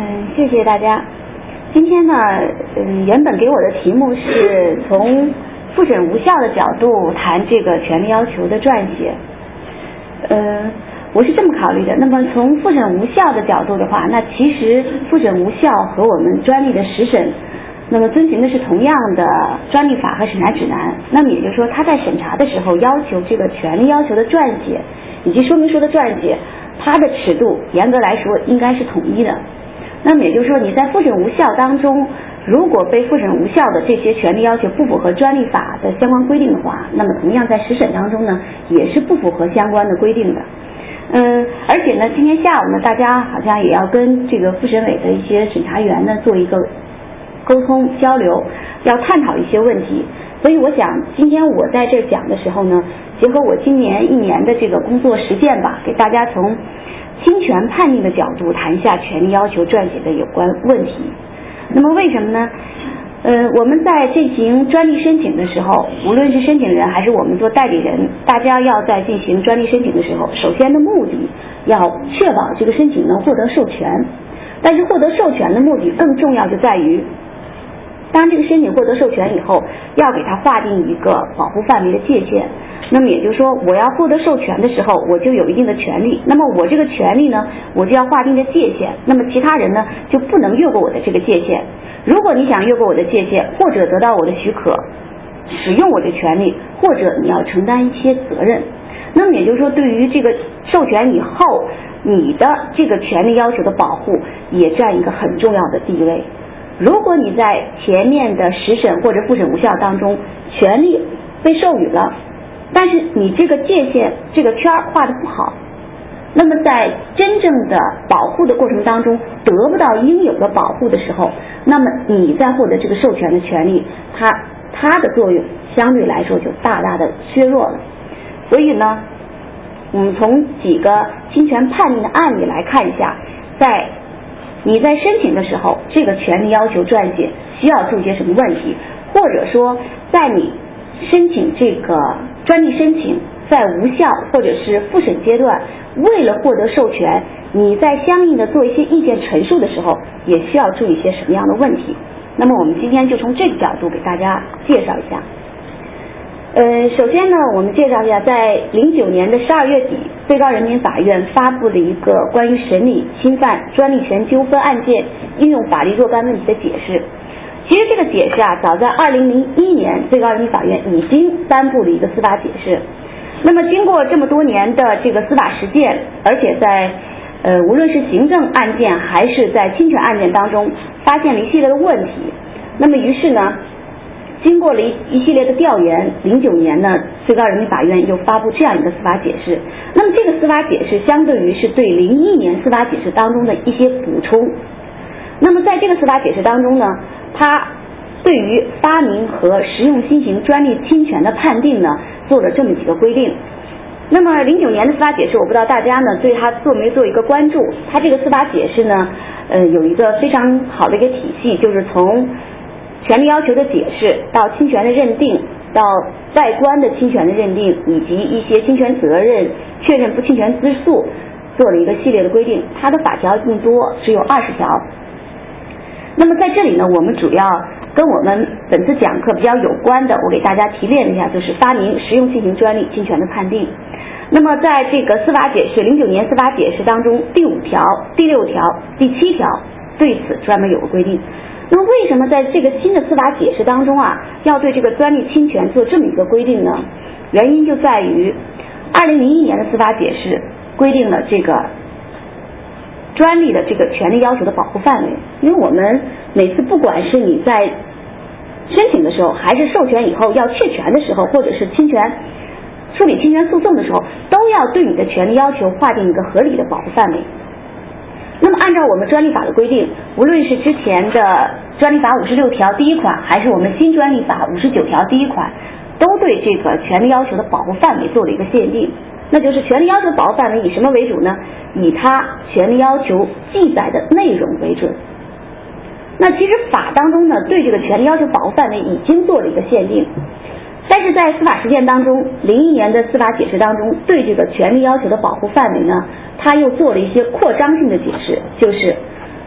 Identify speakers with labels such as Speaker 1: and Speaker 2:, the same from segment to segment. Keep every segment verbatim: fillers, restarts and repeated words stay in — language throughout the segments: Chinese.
Speaker 1: 嗯，谢谢大家。今天呢，嗯，原本给我的题目是从复审无效的角度谈这个权利要求的撰写。嗯，我是这么考虑的。那么从复审无效的角度的话，那其实复审无效和我们专利的实审，那么遵循的是同样的专利法和审查指南。那么也就是说，他在审查的时候要求这个权利要求的撰写以及说明书的撰写，它的尺度严格来说应该是统一的。那么也就是说，你在复审无效当中，如果被复审无效的这些权利要求不符合专利法的相关规定的话，那么同样在实审当中呢，也是不符合相关的规定的。嗯，而且呢，今天下午呢，大家好像也要跟这个复审委的一些审查员呢做一个沟通交流，要探讨一些问题。所以我想，今天我在这讲的时候呢，结合我今年一年的这个工作实践吧，给大家从侵权判定的角度谈一下权利要求撰写的有关问题。那么为什么呢？呃，我们在进行专利申请的时候，无论是申请人还是我们做代理人，大家要在进行专利申请的时候，首先的目的要确保这个申请能获得授权。但是获得授权的目的更重要就在于，当这个申请获得授权以后，要给它划定一个保护范围的界限。那么也就是说，我要获得授权的时候，我就有一定的权利。那么我这个权利呢，我就要划定的界限。那么其他人呢，就不能越过我的这个界限。如果你想越过我的界限，或者得到我的许可，使用我的权利，或者你要承担一些责任。那么也就是说，对于这个授权以后，你的这个权利要求的保护也占一个很重要的地位。如果你在前面的实审或者复审无效当中，权利被授予了，但是你这个界限这个圈画得不好，那么在真正的保护的过程当中得不到应有的保护的时候，那么你在获得这个授权的权利，它它的作用相对来说就大大的削弱了。所以呢，我们从几个侵权判定的案例来看一下，在你在申请的时候，这个权利要求撰写需要注意些什么问题，或者说在你申请这个专利申请在无效或者是复审阶段，为了获得授权，你在相应的做一些意见陈述的时候，也需要注意一些什么样的问题。那么我们今天就从这个角度给大家介绍一下。呃，首先呢，我们介绍一下，在零九年的十二月底，最高人民法院发布了一个关于审理侵犯专利权纠纷案件应用法律若干问题的解释。其实这个解释啊，早在二零零一年，最高人民法院已经颁布了一个司法解释。那么经过这么多年的这个司法实践，而且在呃无论是行政案件还是在侵权案件当中，发现了一系列的问题。那么于是呢，经过了一一系列的调研，零九年呢，最高人民法院又发布这样一个司法解释。那么这个司法解释相对于是对零一年司法解释当中的一些补充。那么在这个司法解释当中呢，它对于发明和实用新型专利侵权的判定呢，做了这么几个规定。那么零九年的司法解释，我不知道大家呢对它做没做一个关注。它这个司法解释呢，呃，有一个非常好的一个体系，就是从权利要求的解释到侵权的认定，到外观的侵权的认定，以及一些侵权责任、确认不侵权自诉，做了一个系列的规定。它的法条更多，只有二十条。那么在这里呢，我们主要跟我们本次讲课比较有关的，我给大家提炼一下，就是发明实用新型专利侵权的判定。那么在这个司法解释零九年司法解释当中，第五条、第六条、第七条对此专门有个规定。那么为什么在这个新的司法解释当中啊，要对这个专利侵权做这么一个规定呢？原因就在于二零零一年的司法解释规定了这个专利的这个权利要求的保护范围。因为我们每次不管是你在申请的时候，还是授权以后要确权的时候，或者是侵权处理侵权诉讼的时候，都要对你的权利要求划定一个合理的保护范围。那么按照我们专利法的规定，无论是之前的专利法五十六条第一款，还是我们新专利法五十九条第一款，都对这个权利要求的保护范围做了一个限定。那就是权利要求的保护范围以什么为主呢？以它权利要求记载的内容为准。那其实法当中呢，对这个权利要求保护范围已经做了一个限定，但是在司法实践当中，零一年的司法解释当中，对这个权利要求的保护范围呢，它又做了一些扩张性的解释，就是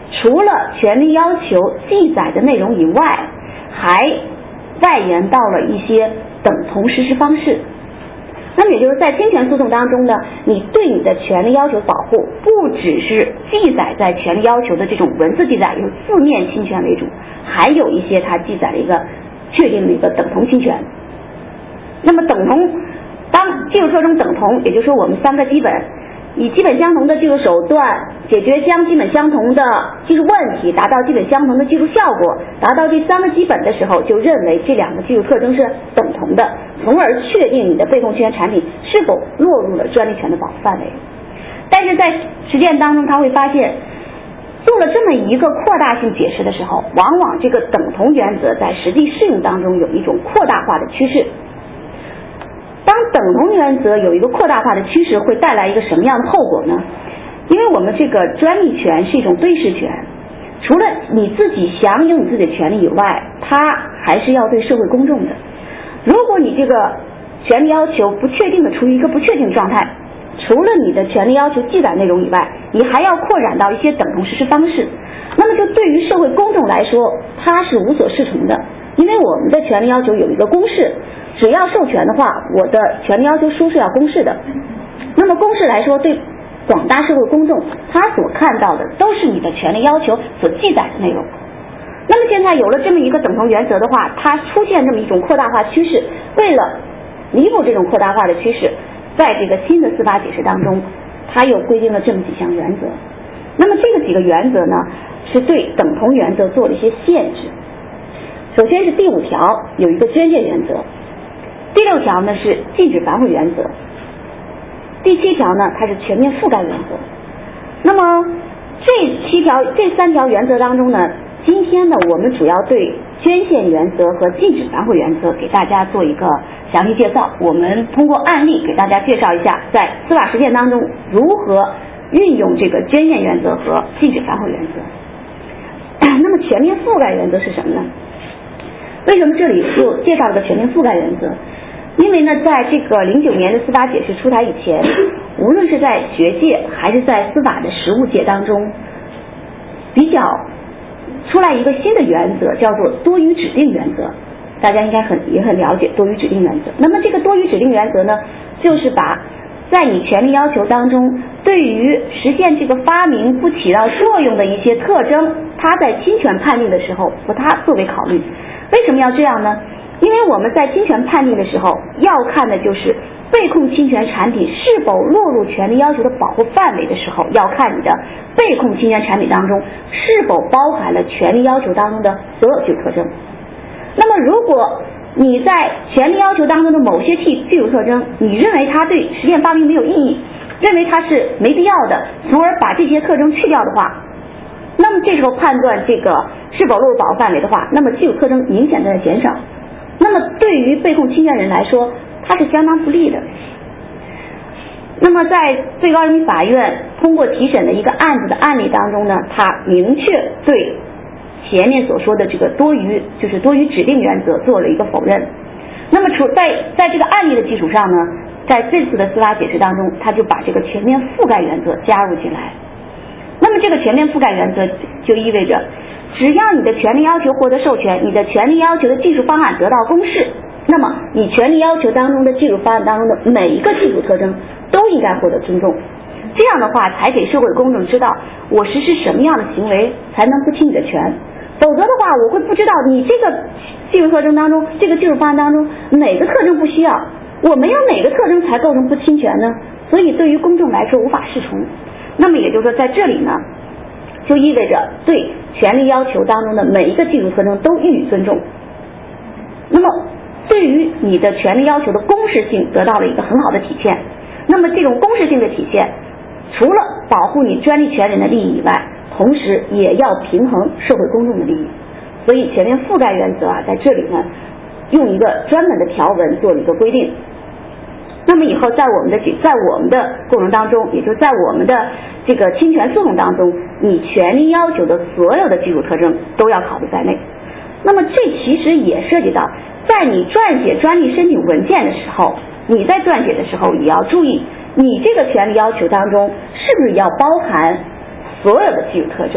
Speaker 1: 除了权利要求记载的内容以外，还外延到了一些等同实施方式。那么也就是在侵权诉讼当中呢，你对你的权利要求保护不只是记载在权利要求的这种文字记载，以字面侵权为主，还有一些它记载了一个确定的一个等同侵权。那么等同，当技术特征等同，也就是说我们三个基本以基本相同的技术手段解决将基本相同的技术问题，达到基本相同的技术效果，达到这三个基本的时候，就认为这两个技术特征是等同的，从而确定你的被控侵权产品是否落入了专利权的保护范围。但是在实践当中，他会发现做了这么一个扩大性解释的时候，往往这个等同原则在实际适用当中有一种扩大化的趋势。当等同原则有一个扩大化的趋势，会带来一个什么样的后果呢？因为我们这个专利权是一种对事权，除了你自己享有你自己的权利以外，它还是要对社会公众的。如果你这个权利要求不确定的处于一个不确定状态，除了你的权利要求记载内容以外，你还要扩展到一些等同实施方式，那么就对于社会公众来说，它是无所适从的。因为我们的权利要求有一个公示，只要授权的话，我的权利要求书是要公示的。那么公示来说，对广大社会公众，他所看到的都是你的权利要求所记载的内容。那么现在有了这么一个等同原则的话，它出现这么一种扩大化趋势，为了弥补这种扩大化的趋势，在这个新的司法解释当中，它又规定了这么几项原则。那么这个几个原则呢，是对等同原则做了一些限制。首先是第五条有一个捐借原则，第六条呢是禁止反悔原则，第七条呢它是全面覆盖原则。那么这七条这三条原则当中呢，今天呢我们主要对捐献原则和禁止反悔原则给大家做一个详细介绍。我们通过案例给大家介绍一下在司法实践当中如何运用这个捐献原则和禁止反悔原则。那么全面覆盖原则是什么呢？为什么这里又介绍了个全面覆盖原则？因为呢，在这个零九年的司法解释出台以前，无论是在学界还是在司法的实务界当中，比较出来一个新的原则，叫做多于指定原则。大家应该很也很了解多于指定原则。那么这个多于指定原则呢，就是把在你权利要求当中，对于实现这个发明不起到作用的一些特征，它在侵权判定的时候把它作为考虑。为什么要这样呢？因为我们在侵权判定的时候要看的就是被控侵权产品是否落入权利要求的保护范围的时候，要看你的被控侵权产品当中是否包含了权利要求当中的所有具体特征。那么如果你在权利要求当中的某些具体特征，你认为它对实践发明没有意义，认为它是没必要的，从而把这些特征去掉的话，那么这时候判断这个是否落入保护范围的话，那么具有特征明显在减少，那么对于被控侵权人来说，它是相当不利的。那么在最高人民法院通过提审的一个案子的案例当中呢，它明确对前面所说的这个多于就是多于指定原则做了一个否认。那么除在在这个案例的基础上呢，在这次的司法解释当中，他就把这个全面覆盖原则加入进来。那么这个全面覆盖原则就意味着，只要你的权利要求获得授权，你的权利要求的技术方案得到公示，那么你权利要求当中的技术方案当中的每一个技术特征都应该获得尊重。这样的话才给社会公众知道我实施什么样的行为才能不侵你的权，否则的话我会不知道你这个技术特征当中这个技术方案当中哪个特征不需要，我没有哪个特征才构成不侵权呢？所以对于公众来说无法适从。那么也就是说在这里呢，就意味着对权利要求当中的每一个技术特征都予以尊重。那么对于你的权利要求的公示性得到了一个很好的体现。那么这种公示性的体现，除了保护你专利权人的利益以外，同时也要平衡社会公众的利益。所以全面覆盖原则啊，在这里呢用一个专门的条文做了一个规定。那么以后在我们的在我们的过程当中，也就是在我们的这个侵权诉讼当中，你权利要求的所有的技术特征都要考虑在内。那么这其实也涉及到在你撰写专利申请文件的时候，你在撰写的时候也要注意你这个权利要求当中是不是要包含所有的技术特征，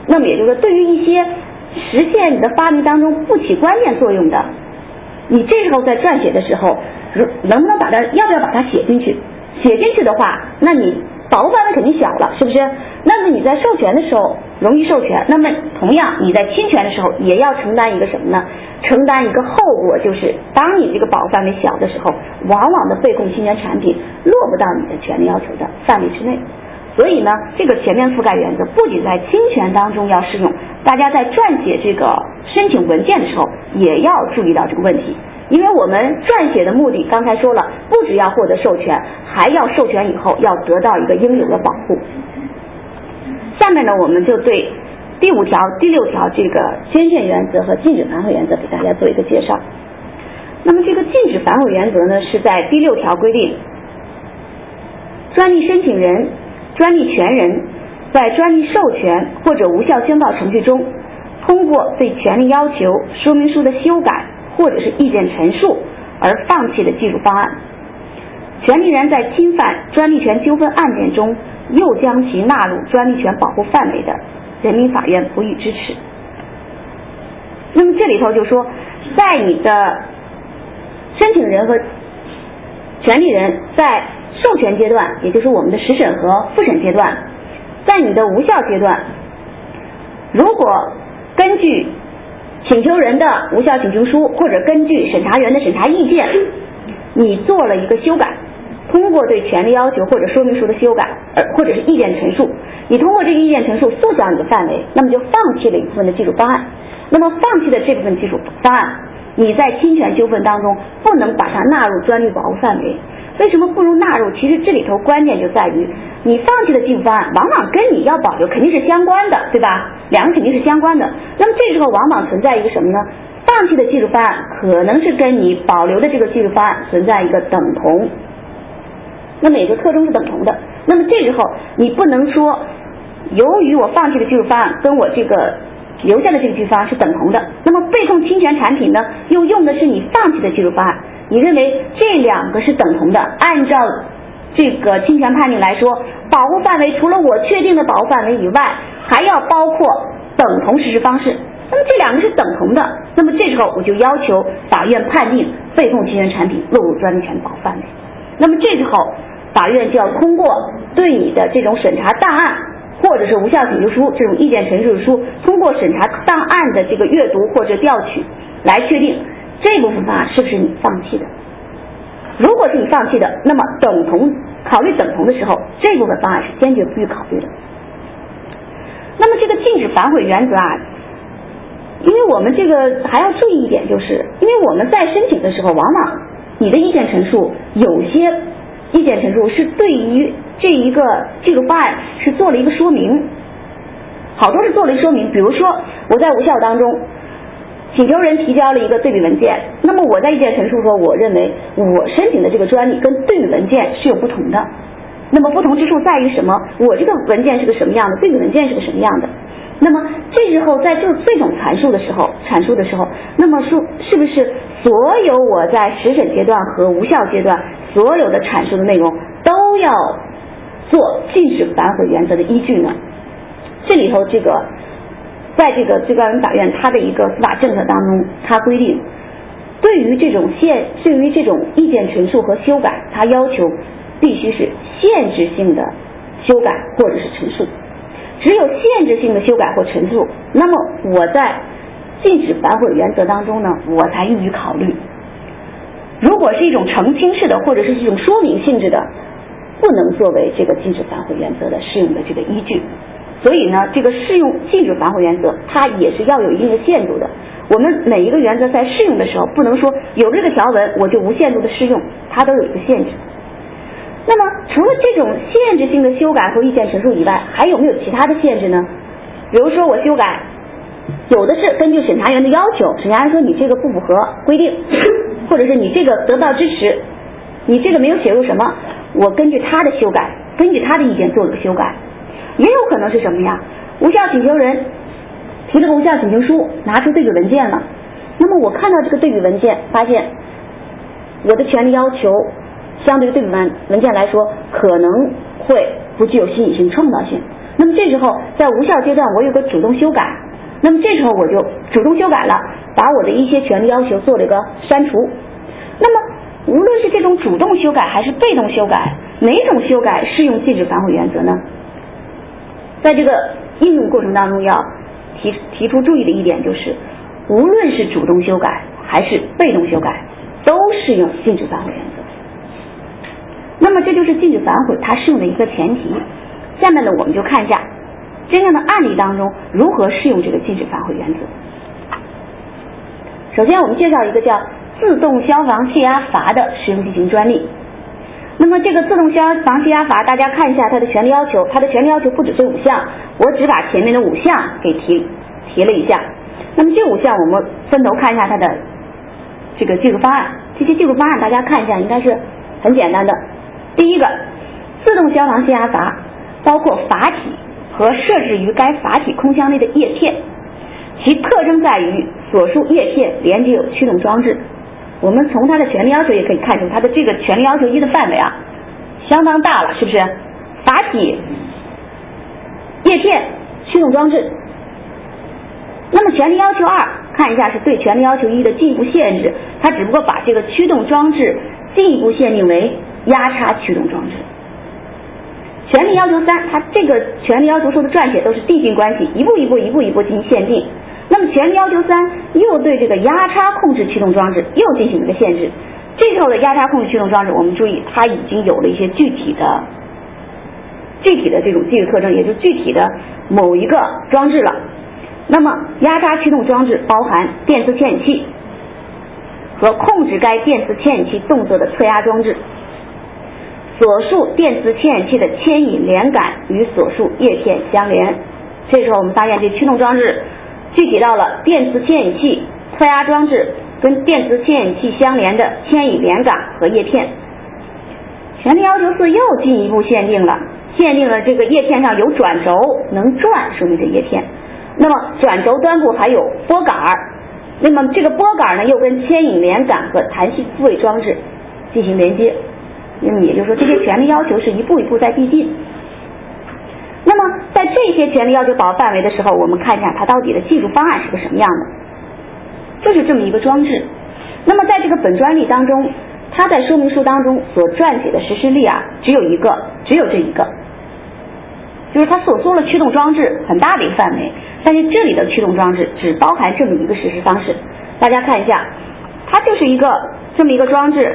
Speaker 1: 那么也就是说，对于一些实现你的发明当中不起关键作用的，你这时候在撰写的时候，能不能把它，要不要把它写进去？写进去的话，那你保护范围肯定小了，是不是？那么你在授权的时候容易授权，那么同样你在侵权的时候也要承担一个什么呢？承担一个后果，就是当你这个保护范围小的时候，往往的被控侵权产品落不到你的权利要求的范围之内。所以呢，这个全面覆盖原则不仅在侵权当中要适用，大家在撰写这个申请文件的时候也要注意到这个问题。因为我们撰写的目的刚才说了，不只要获得授权，还要授权以后要得到一个应有的保护。下面呢，我们就对第五条、第六条这个捐献原则和禁止反悔原则给大家做一个介绍。那么这个禁止反悔原则呢，是在第六条规定，专利申请人、专利权人在专利授权或者无效宣告程序中，通过对权利要求说明书的修改或者是意见陈述而放弃的技术方案，权利人在侵犯专利权纠纷案件中又将其纳入专利权保护范围的，人民法院不予支持。那么这里头就说，在你的申请人和权利人在授权阶段，也就是我们的实审和复审阶段，在你的无效阶段，如果根据请求人的无效请求书或者根据审查员的审查意见，你做了一个修改，通过对权利要求或者说明书的修改，呃，或者是意见陈述，你通过这个意见陈述缩小你的范围，那么就放弃了一部分的技术方案。那么放弃的这部分技术方案，你在侵权纠纷当中不能把它纳入专利保护范围。为什么不能纳入？其实这里头关键就在于，你放弃的技术方案往往跟你要保留肯定是相关的，对吧？两个肯定是相关的。那么这时候往往存在一个什么呢？放弃的技术方案可能是跟你保留的这个技术方案存在一个等同，那么也就特征是等同的。那么这时候你不能说，由于我放弃的技术方案跟我这个留下的这个技术方案是等同的，那么被控侵权产品呢，又用的是你放弃的技术方案，你认为这两个是等同的，按照这个侵权判定来说，保护范围除了我确定的保护范围以外，还要包括等同实施方式，那么这两个是等同的，那么这时候我就要求法院判定被控侵权产品落入专利权保护范围。那么这时候法院就要通过对你的这种审查档案或者是无效请求书这种意见陈述书，通过审查档案的这个阅读或者调取来确定这部分方案是不是你放弃的。如果是你放弃的，那么等同考虑等同的时候，这部分方案是坚决不予考虑的。那么这个禁止反悔原则啊，因为我们这个还要注意一点，就是因为我们在申请的时候，往往你的意见陈述有些意见陈述是对于这一个技术方案是做了一个说明，好多是做了一个说明。比如说我在无效当中，请求人提交了一个对比文件，那么我在意见陈述说，我认为我申请的这个专利跟对比文件是有不同的，那么不同之处在于什么？我这个文件是个什么样的，对比文件是个什么样的。那么这时候在这这种阐述的时候阐述的时候那么说是不是所有我在实审阶段和无效阶段所有的阐述的内容都要做禁止反悔原则的依据呢？这里头这个在这个最高人民法院它的一个司法政策当中，它规定对于这种限对于这种意见陈述和修改，它要求必须是限制性的修改或者是陈述。只有限制性的修改或陈述，那么我在禁止反悔原则当中呢，我才予以考虑。如果是一种澄清式的或者是一种说明性质的，不能作为这个禁止反悔原则的适用的这个依据。所以呢，这个适用禁止反悔原则它也是要有一定的限度的。我们每一个原则在适用的时候，不能说有这个条文我就无限度的适用，它都有一个限制。那么除了这种限制性的修改和意见陈述以外，还有没有其他的限制呢？比如说我修改，有的是根据审查员的要求，审查员说你这个不符合规定，或者是你这个得不到支持，你这个没有写入什么，我根据他的修改，根据他的意见做了个修改。也有可能是什么呀？无效请求人提了个无效请求书，拿出对比文件了，那么我看到这个对比文件，发现我的权利要求相对于对比文文件来说可能会不具有吸引性创造性， 那么这时候在无效阶段我有个主动修改，那么这时候我就主动修改了，把我的一些权利要求做了一个删除。那么无论是这种主动修改还是被动修改，哪种修改适用禁止反悔原则呢？在这个应用过程当中要提提出注意的一点就是，无论是主动修改还是被动修改，都适用禁止反悔原则。那么这就是禁止反悔它适用的一个前提。下面呢，我们就看一下真正的案例当中如何适用这个禁止反悔原则。首先我们介绍一个叫自动消防泄压阀的实用进行专利。那么这个自动消防泄压阀，大家看一下它的权利要求，它的权利要求不只是五项，我只把前面的五项给提提了一下。那么这五项我们分头看一下它的这个技术方案，这些技术方案大家看一下应该是很简单的。第一个，自动消防泄压阀包括阀体和设置于该阀体空腔内的叶片，其特征在于所述叶片连接有驱动装置。我们从它的权利要求也可以看出，它的这个权利要求一的范围啊相当大了，是不是？阀体、叶片、驱动装置。那么权利要求二，看一下是对权利要求一的进一步限制，它只不过把这个驱动装置进一步限定为压差驱动装置。权利要求三，它这个权利要求书的撰写都是递进关系，一步一步一步一步进行限定。那么权利要求三又对这个压差控制驱动装置又进行一个限制。这时候的压差控制驱动装置，我们注意它已经有了一些具体的具体的这种技术特征，也就是具体的某一个装置了。那么压差驱动装置包含电磁牵引器和控制该电磁牵引器动作的测压装置，所述电磁牵引器的牵引连杆与所述叶片相连。这时候我们发现这驱动装置具体到了电磁牵引器、测压装置跟电磁牵引器相连的牵引连杆和叶片。权利要求四又进一步限定了，限定了这个叶片上有转轴能转，说明这叶片。那么转轴端部还有拨杆，那么这个拨杆呢又跟牵引连杆和弹性复位装置进行连接。那么也就是说，这些权利要求是一步一步在递进。那么在这些权利要求保护范围的时候，我们看一下它到底的技术方案是个什么样的，就是这么一个装置。那么在这个本专利当中，它在说明书当中所撰写的实施例啊，只有一个，只有这一个，就是它所说的驱动装置很大的一个范围，但是这里的驱动装置只包含这么一个实施方式。大家看一下，它就是一个这么一个装置，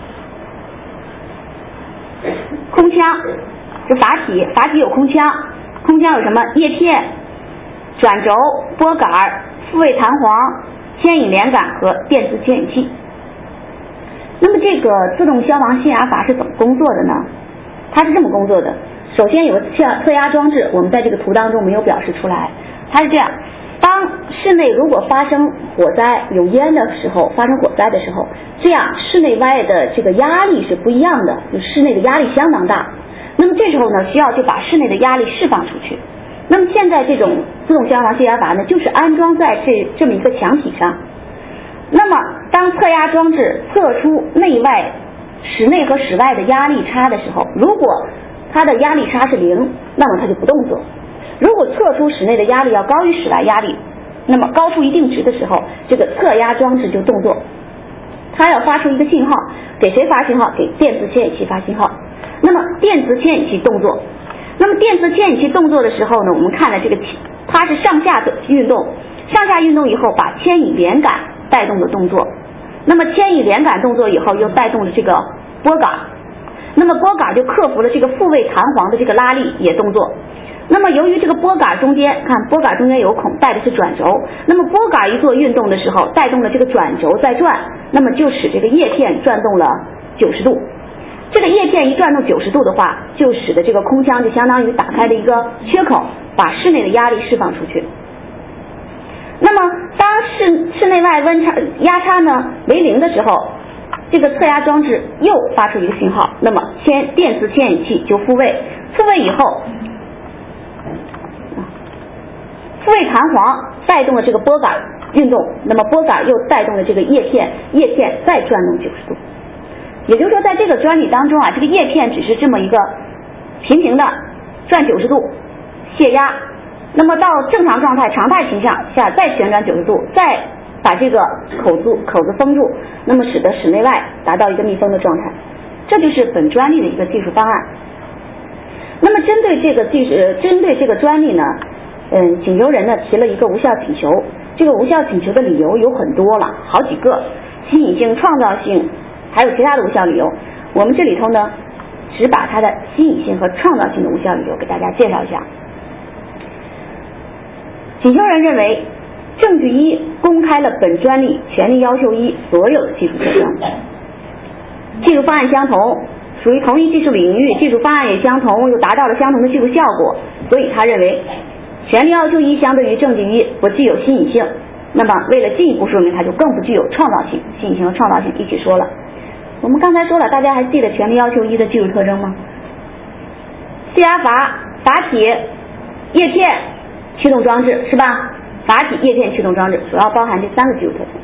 Speaker 1: 空腔，这阀体，阀体有空腔，空腔有什么？叶片、转轴、拨杆、复位弹簧、牵引连杆和电磁牵引器。那么这个自动消防泄压阀是怎么工作的呢？它是这么工作的，首先有个测压装置，我们在这个图当中没有表示出来。它是这样，当室内如果发生火灾有烟的时候，发生火灾的时候，这样室内外的这个压力是不一样的，就室内的压力相当大。那么这时候呢，需要就把室内的压力释放出去。那么现在这种自动消防泄压阀呢，就是安装在这这么一个墙体上。那么当测压装置测出内外室内和室外的压力差的时候，如果它的压力差是零，那么它就不动作。如果测出室内的压力要高于室外压力，那么高出一定值的时候，这个测压装置就动作。它要发出一个信号，给谁发信号？给电磁牵引器发信号。那么电磁牵引器动作，那么电磁牵引器动作的时候呢，我们看了这个它是上下的运动，上下运动以后把牵引连杆带动的动作，那么牵引连杆动作以后又带动了这个拨杆，那么拨杆就克服了这个复位弹簧的这个拉力也动作。那么由于这个拨杆中间，看拨杆中间有孔，带的是转轴，那么拨杆一做运动的时候，带动了这个转轴在转，那么就使这个叶片转动了九十度。这个叶片一转动九十度的话，就使得这个空腔就相当于打开了一个缺口，把室内的压力释放出去。那么当室室内外温差压差呢为零的时候，这个测压装置又发出一个信号，那么牵电磁牵引器就复位，复位以后，复位弹簧带动了这个拨杆运动，那么拨杆又带动了这个叶片，叶片再转动九十度。也就是说，在这个专利当中啊，这个叶片只是这么一个平行的转九十度， 泄压，那么到正常状态常态情况下再旋转九十度，再把这个口子口子封住，那么使得室内外达到一个密封的状态。这就是本专利的一个技术方案。那么针对这个技术，针对这个专利呢，嗯，请求人呢提了一个无效请求。这个无效请求的理由有很多了，好几个，新颖性、创造性，还有其他的无效理由。我们这里头呢，只把它的新颖性和创造性的无效理由给大家介绍一下。请求人认为，证据一公开了本专利权利要求一所有的技术特征，技术方案相同，属于同一技术领域，技术方案也相同，又达到了相同的技术效果，所以他认为权利要求一相对于证据一不具有新颖性。那么为了进一步说明，它就更不具有创造性，新颖性和创造性一起说了。我们刚才说了，大家还记得权利要求一的技术特征吗？泄压阀、阀体、叶片、驱动装置，是吧？阀体、叶片、驱动装置主要包含这三个技术特征。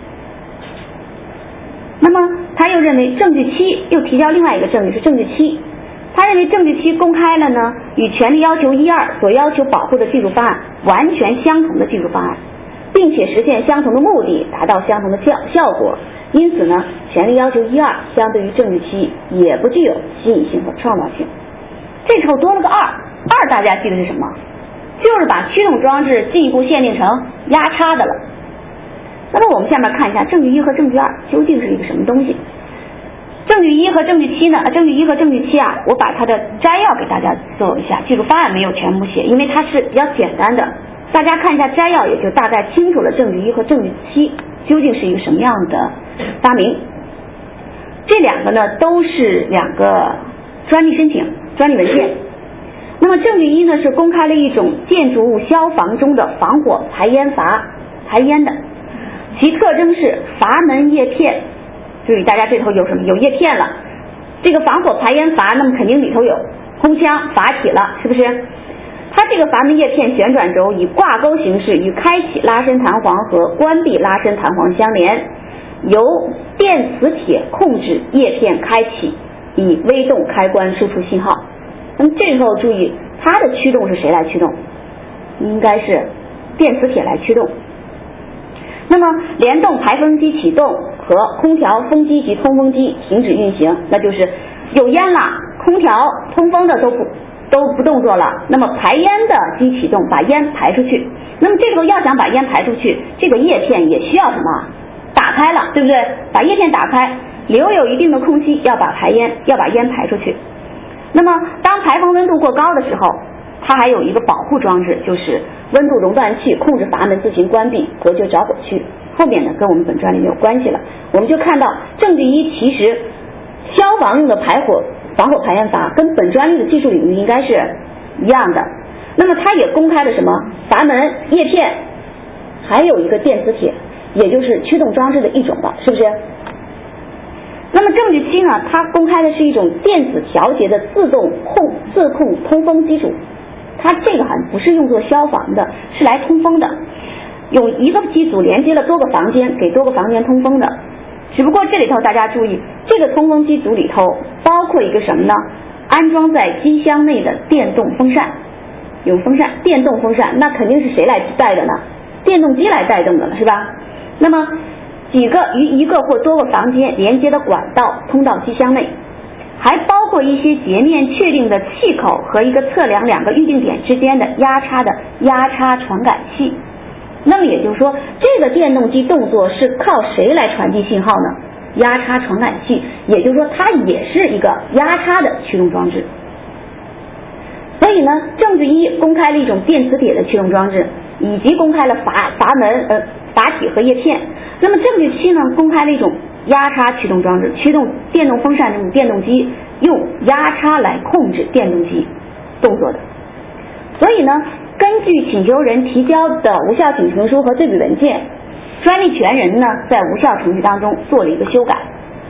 Speaker 1: 那么他又认为证据七又提交另外一个证据是证据七，他认为证据七公开了呢与权利要求一二所要求保护的技术方案完全相同的技术方案，并且实现相同的目的，达到相同的效效果。因此呢，权利要求一二相对于证据七也不具有新颖性和创造性。这时候多了个二，二大家记得是什么？就是把驱动装置进一步限定成压差的了。那么我们下面看一下证据一和证据二究竟是一个什么东西。证据一和证据七呢？证据一和证据七啊，我把它的摘要给大家做一下，技术方案没有全部写，因为它是比较简单的。大家看一下摘要，也就大概清楚了证据一和证据七究竟是一个什么样的发明。这两个呢都是两个专利申请、专利文件。那么证据一呢是公开了一种建筑物消防中的防火排烟阀排烟的，其特征是阀门叶片。注意大家这头有什么？有叶片了。这个防火排烟阀，那么肯定里头有空腔阀体了，是不是？它这个阀门叶片旋转轴以挂钩形式与开启拉伸弹簧和关闭拉伸弹簧相连，由电磁铁控制叶片开启，以微动开关输出信号。那么这时候注意，它的驱动是谁来驱动？应该是电磁铁来驱动。那么联动排风机启动和空调风机及通风机停止运行，那就是有烟了，空调通风的都不都不动作了，那么排烟的机启动，把烟排出去。那么这时候要想把烟排出去，这个叶片也需要什么？打开了，对不对？把叶片打开，留有一定的空隙，要把排烟要把烟排出去。那么当排风温度过高的时候，它还有一个保护装置，就是温度熔断器，控制阀门自行关闭，隔绝着火区。后面呢跟我们本专利没有关系了。我们就看到证据一其实消防用的排火防火排烟阀跟本专利的技术领域应该是一样的。那么它也公开了什么？阀门、叶片，还有一个电磁铁，也就是驱动装置的一种吧，是不是？那么证据七呢，它公开的是一种电子调节的自动控自控通风机组，它这个还不是用作消防的，是来通风的，用一个机组连接了多个房间，给多个房间通风的。只不过这里头大家注意，这个通风机组里头包括一个什么呢？安装在机箱内的电动风扇，有风扇，电动风扇，那肯定是谁来带的呢？电动机来带动的了，是吧？那么几个与一个或多个房间连接的管道通到机箱内，还包括一些截面确定的气口和一个测量两个预定点之间的压差的压差传感器。那么也就是说，这个电动机动作是靠谁来传递信号呢？压差传感器，也就是说它也是一个压差的驱动装置。所以呢，证据一公开了一种电磁铁的驱动装置，以及公开了阀阀门呃阀体和叶片。那么证据七呢，公开了一种压差驱动装置，驱动电动风扇这种电动机用压差来控制电动机动作的。所以呢，根据请求人提交的无效请求书和对比文件，专利权人呢在无效程序当中做了一个修改。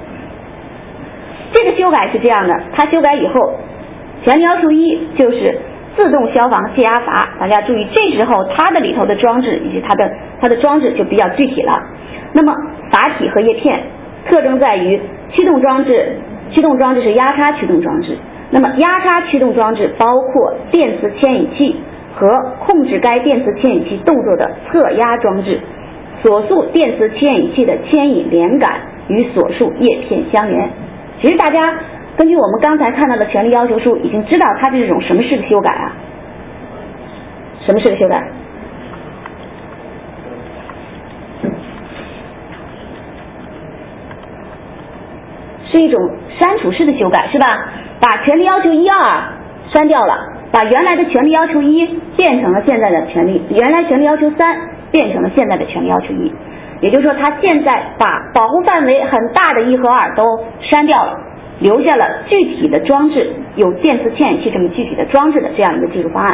Speaker 1: 这个修改是这样的，他修改以后，权利要求一就是自动消防泄压阀，大家注意，这时候它的里头的装置以及它的它的装置就比较具体了。那么阀体和叶片特征在于驱动装置，驱动装置是压差驱动装置。那么压差驱动装置包括电磁牵引器、 和控制该电磁牵引器动作的侧压装置，锁束电磁牵引器的牵引连杆与锁束叶片相连。其实大家根据我们刚才看到的权利要求书已经知道它是一种什么式的修改啊？什么式的修改？是一种删除式的修改，是吧？把权利要求一二删掉了，把原来的权利要求一变成了现在的权利，原来权利要求三变成了现在的权利要求一。也就是说，它现在把保护范围很大的一和二都删掉了，留下了具体的装置，有电磁牵引器这么具体的装置的这样一个技术方案。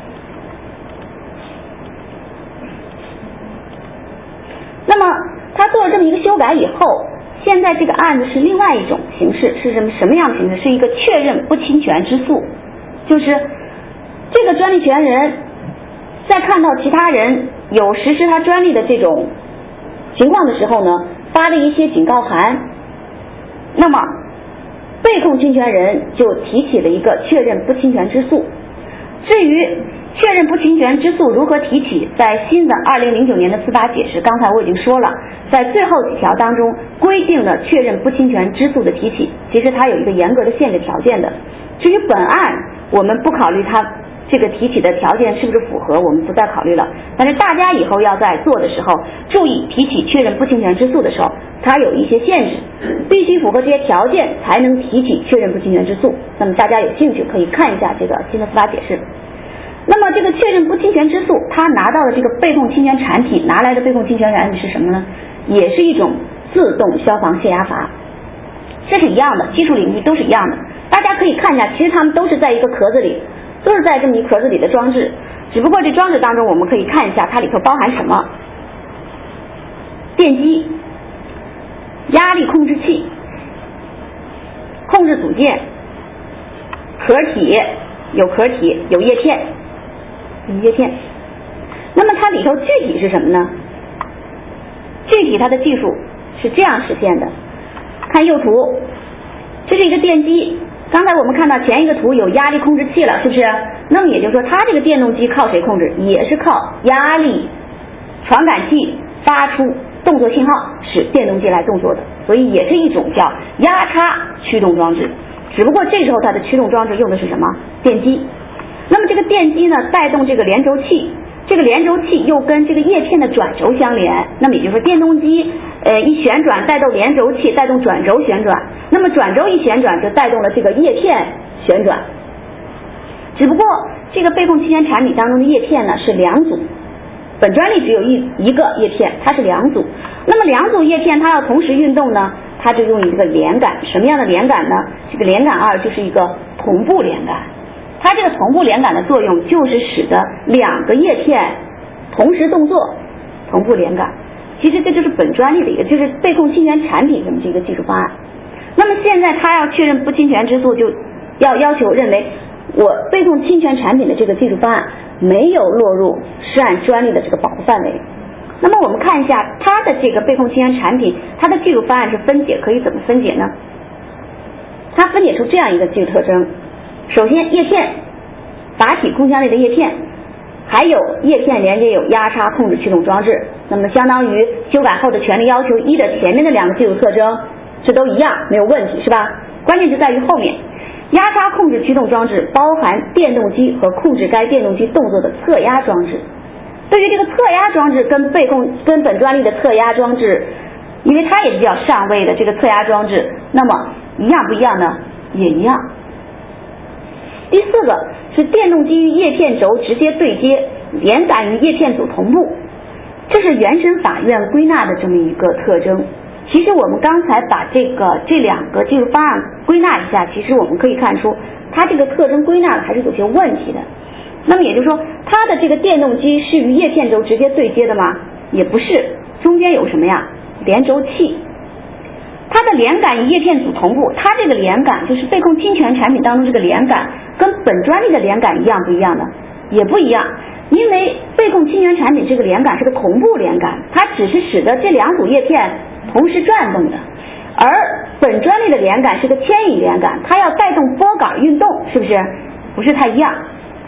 Speaker 1: 那么他做了这么一个修改以后，现在这个案子是另外一种形式，是什么什么样的形式？是一个确认不侵权之诉，就是这个专利权人在看到其他人有实施他专利的这种情况的时候呢，发了一些警告函，那么被控侵权人就提起了一个确认不侵权之诉。至于确认不侵权之诉如何提起，在新的二零零九年的司法解释，刚才我已经说了，在最后几条当中规定了确认不侵权之诉的提起，其实它有一个严格的限制条件的。至于本案，我们不考虑它这个提起的条件是不是符合，我们不再考虑了。但是大家以后要在做的时候，注意提起确认不侵权之诉的时候，它有一些限制，必须符合这些条件才能提起确认不侵权之诉。那么大家有兴趣可以看一下这个新的司法解释。那么这个确认不侵权之诉，他拿到的这个被控侵权产品，拿来的被控侵权产品是什么呢？也是一种自动消防泄压阀，这是一样的，技术领域都是一样的。大家可以看一下，其实它们都是在一个壳子里，都是在这么一壳子里的装置，只不过这装置当中我们可以看一下它里头包含什么：电机、压力控制器、控制组件、壳体，有壳体，有叶片。叶片，那么它里头具体是什么呢？具体它的技术是这样实现的。看右图，这是一个电机，刚才我们看到前一个图有压力控制器了，是不是？那么也就是说，它这个电动机靠谁控制？也是靠压力传感器发出动作信号，使电动机来动作的，所以也是一种叫压差驱动装置。只不过这时候它的驱动装置用的是什么？电机。那么这个电机呢，带动这个连轴器，这个连轴器又跟这个叶片的转轴相连。那么也就是说，电动机呃一旋转，带动连轴器，带动转轴旋转。那么转轴一旋转，就带动了这个叶片旋转。只不过这个被控侵权产品当中的叶片呢是两组，本专利只有一一个叶片，它是两组。那么两组叶片它要同时运动呢，它就用一个连杆。什么样的连杆呢？这个连杆二就是一个同步连杆。它这个同步连杆的作用就是使得两个叶片同时动作，同步连杆。其实这就是本专利的一个，就是被控侵权产品这么一个技术方案。那么现在他要确认不侵权之诉，就要要求认为我被控侵权产品的这个技术方案没有落入涉案专利的这个保护范围。那么我们看一下它的这个被控侵权产品，它的技术方案是分解，可以怎么分解呢？它分解出这样一个技术特征。首先，叶片，靶体空腔内的叶片，还有叶片连接有压差控制驱动装置。那么相当于修改后的权利要求一的前面的两个技术特征，这都一样，没有问题，是吧？关键就在于后面，压差控制驱动装置包含电动机和控制该电动机动作的侧压装置。对于这个侧压装置跟被控跟本专利的侧压装置，因为它也是叫上位的这个侧压装置，那么一样不一样呢？也一样。第四个是电动机与叶片轴直接对接，连杆与叶片组同步，这是原审法院归纳的这么一个特征。其实我们刚才把这个这两个技术方案归纳一下，其实我们可以看出它这个特征归纳的还是有些问题的。那么也就是说，它的这个电动机是与叶片轴直接对接的吗？也不是，中间有什么呀？连轴器。它的连杆与叶片组同步，它这个连杆就是被控侵权产品当中这个连杆跟本专利的连杆一样不一样呢？也不一样，因为被控侵权产品这个连杆是个同步连杆，它只是使得这两组叶片同时转动的，而本专利的连杆是个牵引连杆，它要带动拨杆运动，是不是？不是太一样。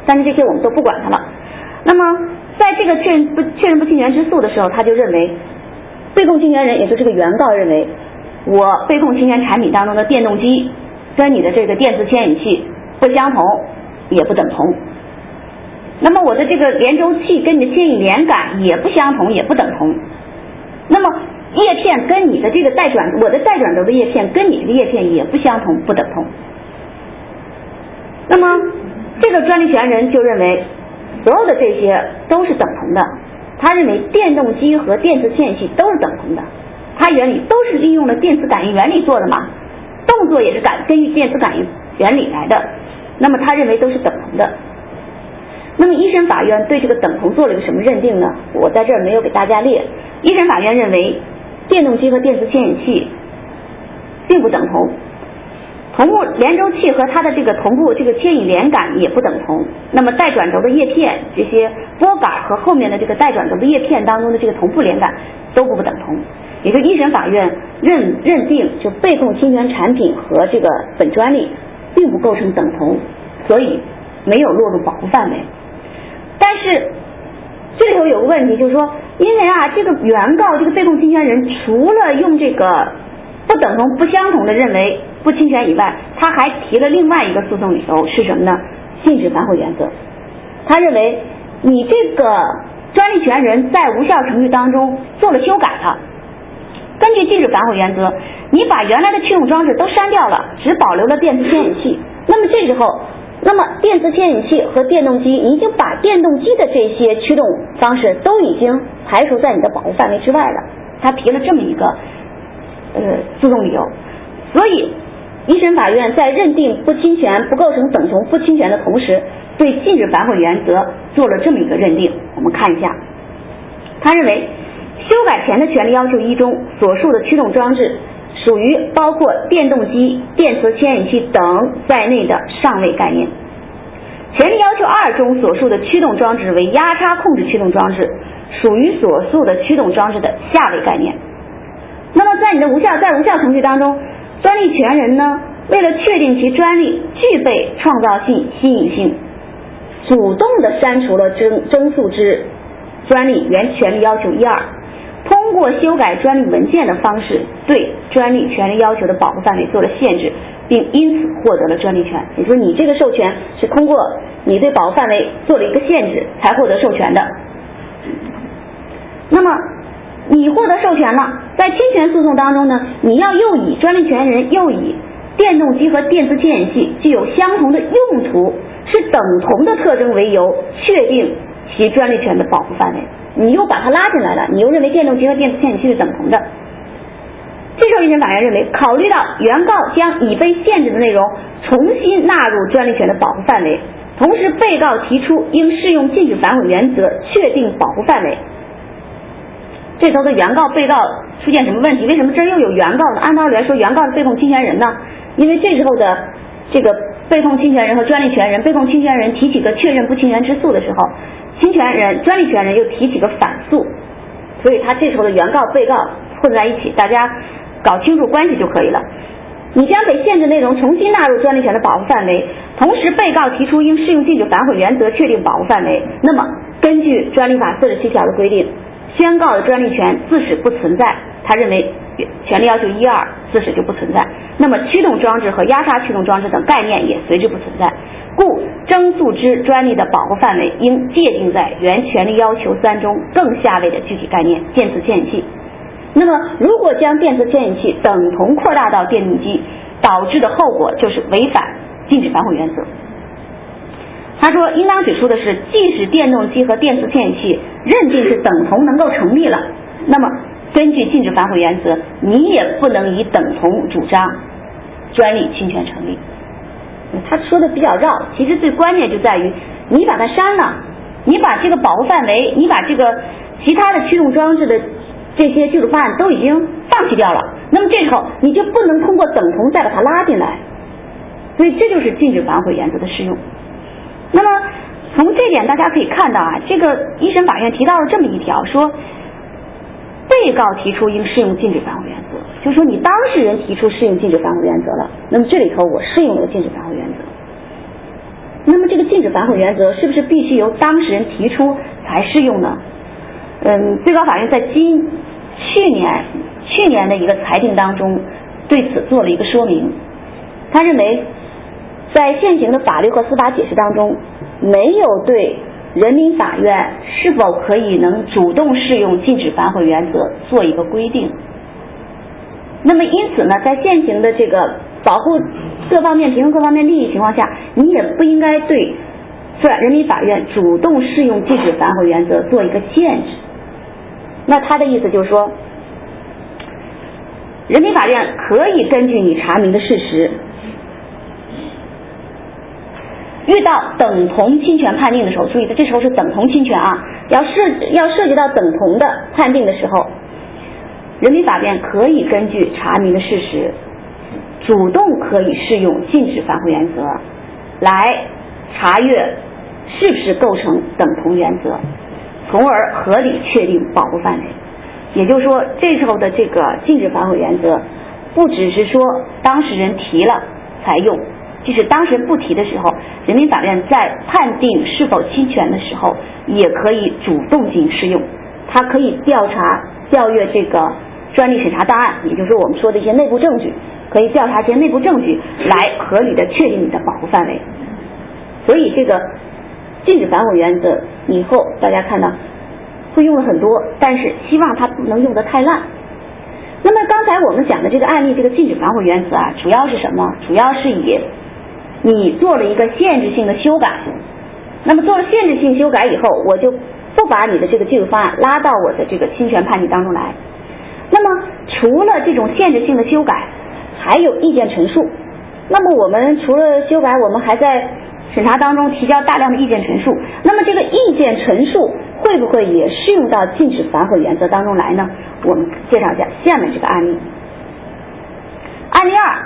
Speaker 1: 但是这些我们都不管它了。那么在这个确认不确认不侵权之诉的时候，他就认为被控侵权人，也就是这个原告认为，我被控侵权产品当中的电动机跟你的这个电磁牵引器不相同，也不等同。那么我的这个连轴器跟你的牵引连杆也不相同，也不等同。那么叶片跟你的这个带转，我的带转轴的叶片跟你的叶片也不相同，不等同。那么这个专利权人就认为所有的这些都是等同的，他认为电动机和电磁牵引器都是等同的，它原理都是利用了电磁感应原理做的嘛，动作也是感根据电磁感应原理来的，那么他认为都是等同的。那么一审法院对这个等同做了一个什么认定呢？我在这儿没有给大家列。一审法院认为电动机和电磁牵引器并不等同，同步连轴器和它的这个同步这个牵引连杆也不等同，那么带转轴的叶片，这些拨杆和后面的这个带转轴的叶片当中的这个同步连杆都不等同。也就一审法院认认定就被控侵权产品和这个本专利并不构成等同，所以没有落入保护范围。但是这里头有个问题，就是说因为啊这个原告这个被控侵权人除了用这个不等同不相同的认为不侵权以外，他还提了另外一个诉讼理由是什么呢？禁止反悔原则。他认为你这个专利权人在无效程序当中做了修改了，根据禁止反悔原则，你把原来的驱动装置都删掉了，只保留了电磁牵引器。那么这时候，那么电磁牵引器和电动机，你已经把电动机的这些驱动方式都已经排除在你的保护范围之外了。他提了这么一个呃诉讼理由，所以一审法院在认定不侵权不构成等同不侵权的同时，对禁止反悔原则做了这么一个认定。我们看一下，他认为修改前的权利要求一中所述的驱动装置属于包括电动机、电磁牵引器等在内的上位概念。权利要求二中所述的驱动装置为压差控制驱动装置，属于所述的驱动装置的下位概念。那么在你的无效在无效程序当中，专利权人呢，为了确定其专利具备创造性、新颖性，主动的删除了争争诉之专利原权利要求一二，通过修改专利文件的方式对专利权利要求的保护范围做了限制，并因此获得了专利权。也就是你这个授权是通过你对保护范围做了一个限制才获得授权的。那么你获得授权了，在侵权诉讼当中呢，你要又以专利权人又以电动机和电磁牵引器具有相同的用途，是等同的特征为由，确定其专利权的保护范围。你又把它拉进来了，你又认为电动机和电磁牵引器是等同的。这时候一审法院认为，考虑到原告将已被限制的内容重新纳入专利权的保护范围，同时被告提出应适用禁止反悔原则确定保护范围。这时候的原告被告出现什么问题？为什么这又有原告呢？按道理来说原告是被控侵权人呢？因为这时候的这个被控侵权人和专利权人，被控侵权人提起个确认不侵权之诉的时候，侵权人专利权人又提起个反诉，所以他这时候的原告被告混在一起，大家搞清楚关系就可以了。你将被限制内容重新纳入专利权的保护范围，同时被告提出应适用禁止反悔原则确定保护范围，那么根据专利法四十七条的规定，宣告的专利权自始不存在，他认为权利要求一二自始就不存在，那么驱动装置和压差驱动装置等概念也随之不存在，故争诉之专利的保护范围应界定在原权利要求三中更下位的具体概念电磁牵引器。那么如果将电磁牵引器等同扩大到电动机，导致的后果就是违反禁止反悔原则。他说应当指出的是，即使电动机和电磁牵引器认定是等同能够成立了，那么根据禁止反悔原则，你也不能以等同主张专利侵权成立。他说的比较绕，其实最关键就在于你把它删了，你把这个保护范围，你把这个其他的驱动装置的这些技术方案都已经放弃掉了，那么这时候你就不能通过等同再把它拉进来，所以这就是禁止反悔原则的适用。那么从这点大家可以看到啊，这个一审法院提到了这么一条，说被告提出应适用禁止反悔原则，就是说你当事人提出适用禁止反悔原则了，那么这里头我适用了禁止反悔原则。 那么这个禁止反悔原则是不是必须由当事人提出才适用呢？嗯，最高法院在今去年去年的一个裁定当中对此做了一个说明。他认为在现行的法律和司法解释当中没有对人民法院是否可以能主动适用禁止反悔原则做一个规定。那么因此呢，在现行的这个保护各方面平衡各方面利益情况下，你也不应该对人民法院主动适用禁止反悔原则做一个限制。那他的意思就是说，人民法院可以根据你查明的事实，遇到等同侵权判定的时候，注意这时候是等同侵权啊，要涉要涉及到等同的判定的时候，人民法院可以根据查明的事实，主动可以适用禁止反悔原则来查阅是不是构成等同原则，从而合理确定保护范围。也就是说，这时候的这个禁止反悔原则不只是说当事人提了才用，就是当事人不提的时候，人民法院在判定是否侵权的时候也可以主动进行适用。它可以调查调阅这个专利审查档案，也就是我们说的一些内部证据，可以调查一些内部证据来合理的确定你的保护范围。所以这个禁止反悔原则以后大家看到会用了很多，但是希望它不能用得太烂。那么刚才我们讲的这个案例，这个禁止反悔原则啊，主要是什么？主要是以你做了一个限制性的修改，那么做了限制性修改以后，我就不把你的这个技术方案拉到我的这个侵权判定当中来。那么除了这种限制性的修改，还有意见陈述。那么我们除了修改，我们还在审查当中提交大量的意见陈述。那么这个意见陈述会不会也适用到禁止反悔原则当中来呢？我们介绍一下下面这个案例。案例二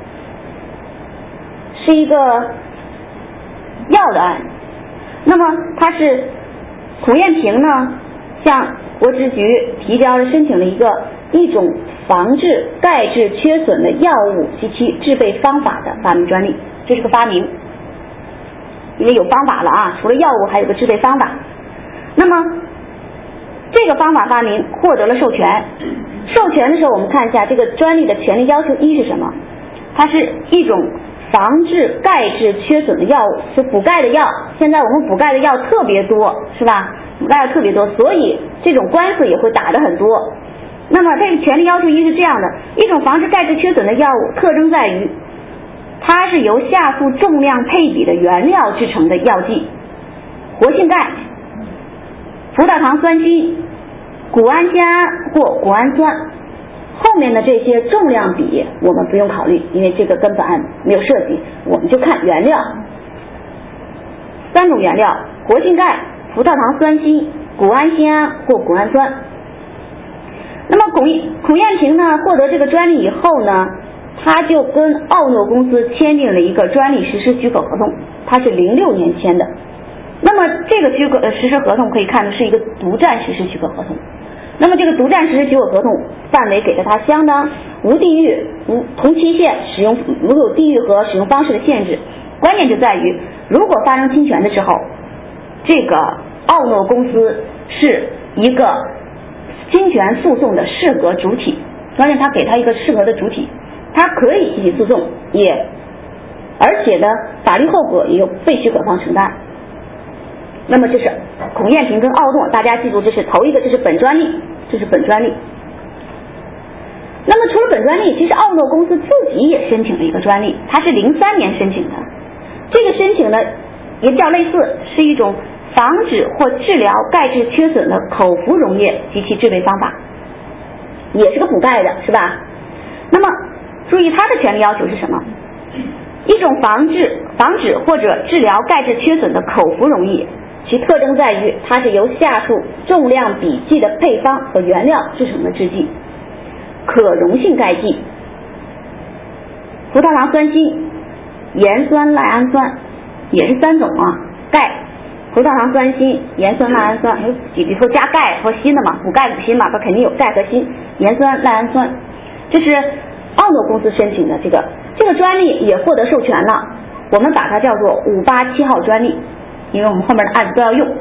Speaker 1: 是一个药的案，那么它是孔艳萍呢向国执局提交了申请了一个一种防治钙质缺损的药物及其制备方法的发明专利。这是个发明，因为有方法了啊，除了药物还有个制备方法。那么这个方法发明获得了授权，授权的时候我们看一下这个专利的权利要求一是什么？它是一种防治钙质缺损的药物，是补钙的药。现在我们补钙的药特别多，是吧？补钙特别多，所以这种官司也会打得很多。那么这个权利要求一是这样的，一种防治钙质缺损的药物特征在于它是由下述重量配比的原料制成的药剂：活性钙、葡萄糖酸锌、谷氨酰胺或谷氨酸。后面的这些重量比我们不用考虑，因为这个根本案没有涉及，我们就看原料。三种原料：活性钙、葡萄糖酸锌、谷氨酰胺或谷氨酸。那么孔孔艳萍呢获得这个专利以后呢，他就跟奥诺公司签订了一个专利实施许可合同，他是零六年签的。那么这个许可呃实施合同可以看的是一个独占实施许可合同。那么这个独占实施许可合同范围给了他相当无地域、无同期限使用没有地域和使用方式的限制。关键就在于，如果发生侵权的时候，这个奥诺公司是一个侵权诉讼的适合主体，关键他给他一个适合的主体，他可以提起诉讼，也而且呢法律后果也由被许可方承担。那么这是孔艳萍跟奥诺，大家记住，这是头一个，这是本专利，这是本专利。那么除了本专利，其实奥诺公司自己也申请了一个专利，它是零三年申请的。这个申请呢也比较类似，是一种防止或治疗钙质缺损的口服溶液及其制备方法，也是个补钙的，是吧？那么注意它的权利要求是什么？一种防治防止或者治疗钙质缺损的口服溶液，其特征在于它是由下述重量比剂的配方和原料制成的制剂：可溶性钙剂、葡萄糖酸锌、盐酸赖氨酸，也是三种啊，钙、葡萄糖酸锌、盐酸赖氨酸，还有比如说加钙和锌的嘛，补钙补锌嘛，它肯定有钙和锌，盐酸赖氨酸。这是奥诺公司申请的这个这个专利也获得授权了。 我们把它叫做五八七号专利，因为我们后面的案子都要用。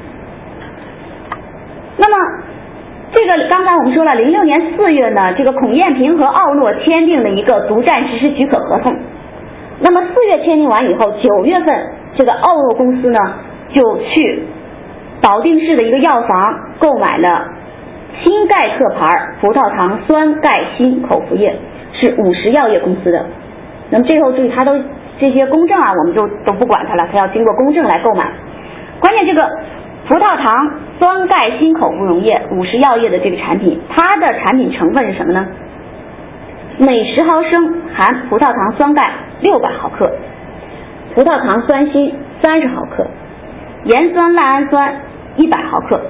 Speaker 1: 那么这个刚才我们说了，零六年四月呢，这个孔艳萍和奥诺签订了一个独占实施许可合同。那么四月签订完以后，九月份这个奥诺公司呢就去保定市的一个药房购买了新钙特牌葡萄糖酸钙锌口服液，是五十药业公司的。那么最后注意，它都这些公证啊，我们就都不管它了，它要经过公证来购买。关键这个葡萄糖酸钙锌口服溶液，五十药业的这个产品，它的产品成分是什么呢？每十毫升含葡萄糖酸钙六百毫克，葡萄糖酸锌三十毫克，盐酸赖氨酸一百毫克。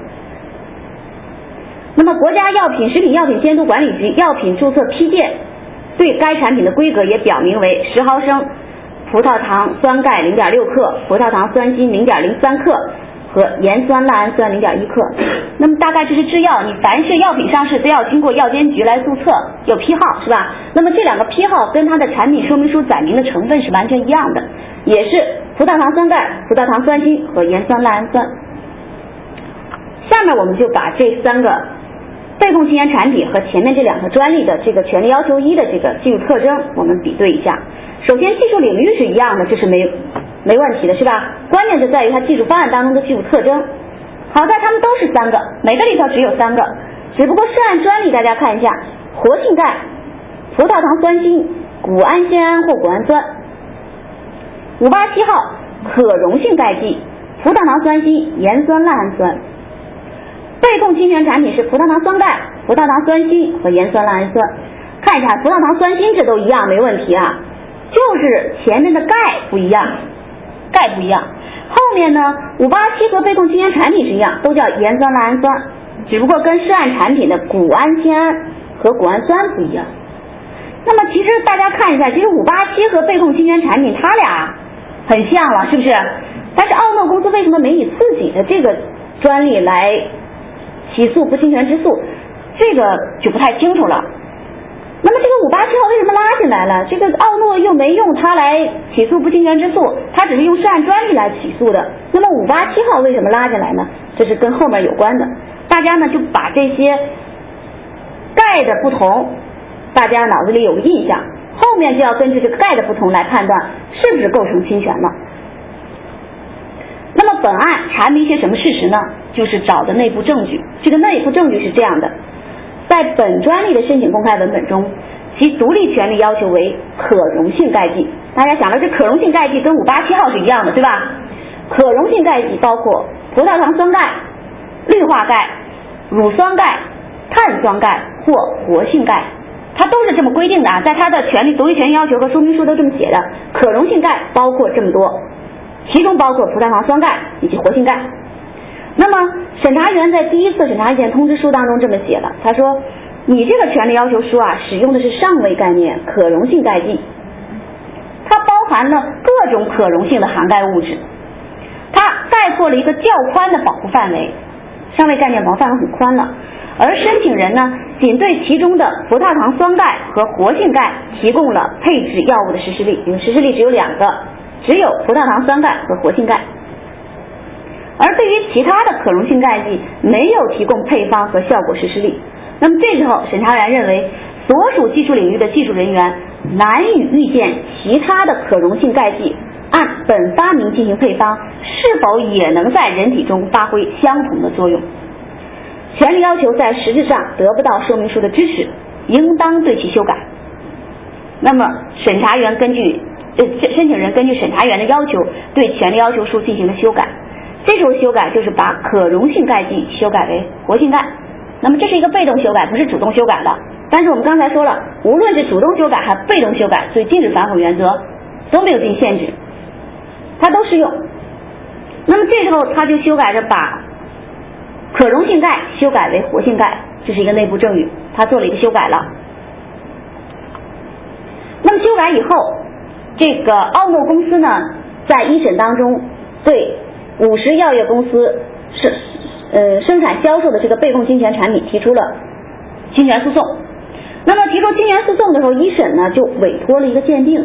Speaker 1: 那么国家药品食品药品监督管理局药品注册批件对该产品的规格也表明为十毫升葡萄糖酸钙 零点六 克，葡萄糖酸锌 零点零三 克和盐酸赖氨酸 零点一 克。那么大概这是制药，你凡是药品上市都要经过药监局来注册，有批号是吧？那么这两个批号跟它的产品说明书载明的成分是完全一样的，也是葡萄糖酸钙、葡萄糖酸锌和盐酸赖氨酸。下面我们就把这三个被控侵权产品和前面这两个专利的这个权利要求一的这个技术特征我们比对一下。首先技术领域是一样的，这是没没问题的是吧？关键就在于它技术方案当中的技术特征。好在它们都是三个，每个里头只有三个，只不过涉案专利大家看一下，活性钙、葡萄糖酸锌、谷氨酰胺或谷氨酸。五八七号可溶性钙剂、葡萄糖酸锌、盐酸赖氨酸。被控侵权产品是葡萄糖酸钙、葡萄糖酸锌和盐酸赖氨酸。看一下葡萄糖酸锌这都一样没问题啊，就是前面的钙不一样，钙不一样。后面呢五八七和被控侵权产品是一样，都叫盐酸赖氨酸，只不过跟涉案产品的谷氨酰胺和谷氨酸不一样。那么其实大家看一下，其实五八七和被控侵权产品它俩很像了，是不是？但是奥诺公司为什么没以自己的这个专利来起诉不侵权之诉，这个就不太清楚了。那么这个五八七号为什么拉进来了？这个奥诺又没用它来起诉不侵权之诉，它只是用涉案专利来起诉的。那么五八七号为什么拉进来呢？这是跟后面有关的。大家呢就把这些钙的不同，大家脑子里有个印象，后面就要根据这个钙的不同来判断是不是构成侵权了。那么本案查明一些什么事实呢？就是找的内部证据。这个内部证据是这样的，在本专利的申请公开文本中，其独立权利要求为可溶性钙剂。大家想到这可溶性钙剂跟五八七号是一样的，对吧？可溶性钙剂包括葡萄糖酸钙、氯化钙、乳酸钙、碳酸钙或活性钙，它都是这么规定的啊，在它的权利独立权利要求和说明书都这么写的。可溶性钙包括这么多，其中包括葡萄糖酸钙以及活性钙。那么审查员在第一次审查意见通知书当中这么写了，他说你这个权利要求书啊，使用的是上位概念可溶性钙剂，它包含了各种可溶性的含钙物质，它概括了一个较宽的保护范围，上位概念保护范围很宽了。而申请人呢，仅对其中的葡萄糖酸钙和活性钙提供了配置药物的实施例，因为实施例只有两个，只有葡萄糖酸钙和活性钙。而对于其他的可溶性钙剂没有提供配方和效果实施例。那么这时候审查员认为，所属技术领域的技术人员难以预见其他的可溶性钙剂按本发明进行配方是否也能在人体中发挥相同的作用。权利要求在实质上得不到说明书的支持，应当对其修改。那么审查员根据呃申请人根据审查员的要求，对权利要求书进行了修改。这时候修改就是把可溶性钙剂修改为活性钙。那么这是一个被动修改，不是主动修改的。但是我们刚才说了，无论是主动修改还是被动修改，所以禁止反悔原则都没有进行限制，它都适用。那么这时候他就修改着把可溶性钙修改为活性钙，这是一个内部证据，他做了一个修改了。那么修改以后，这个奥诺公司呢，在一审当中对五十药业公司是呃生产销售的这个被控侵权产品提出了侵权诉讼。那么提出侵权诉讼的时候，一审呢就委托了一个鉴定，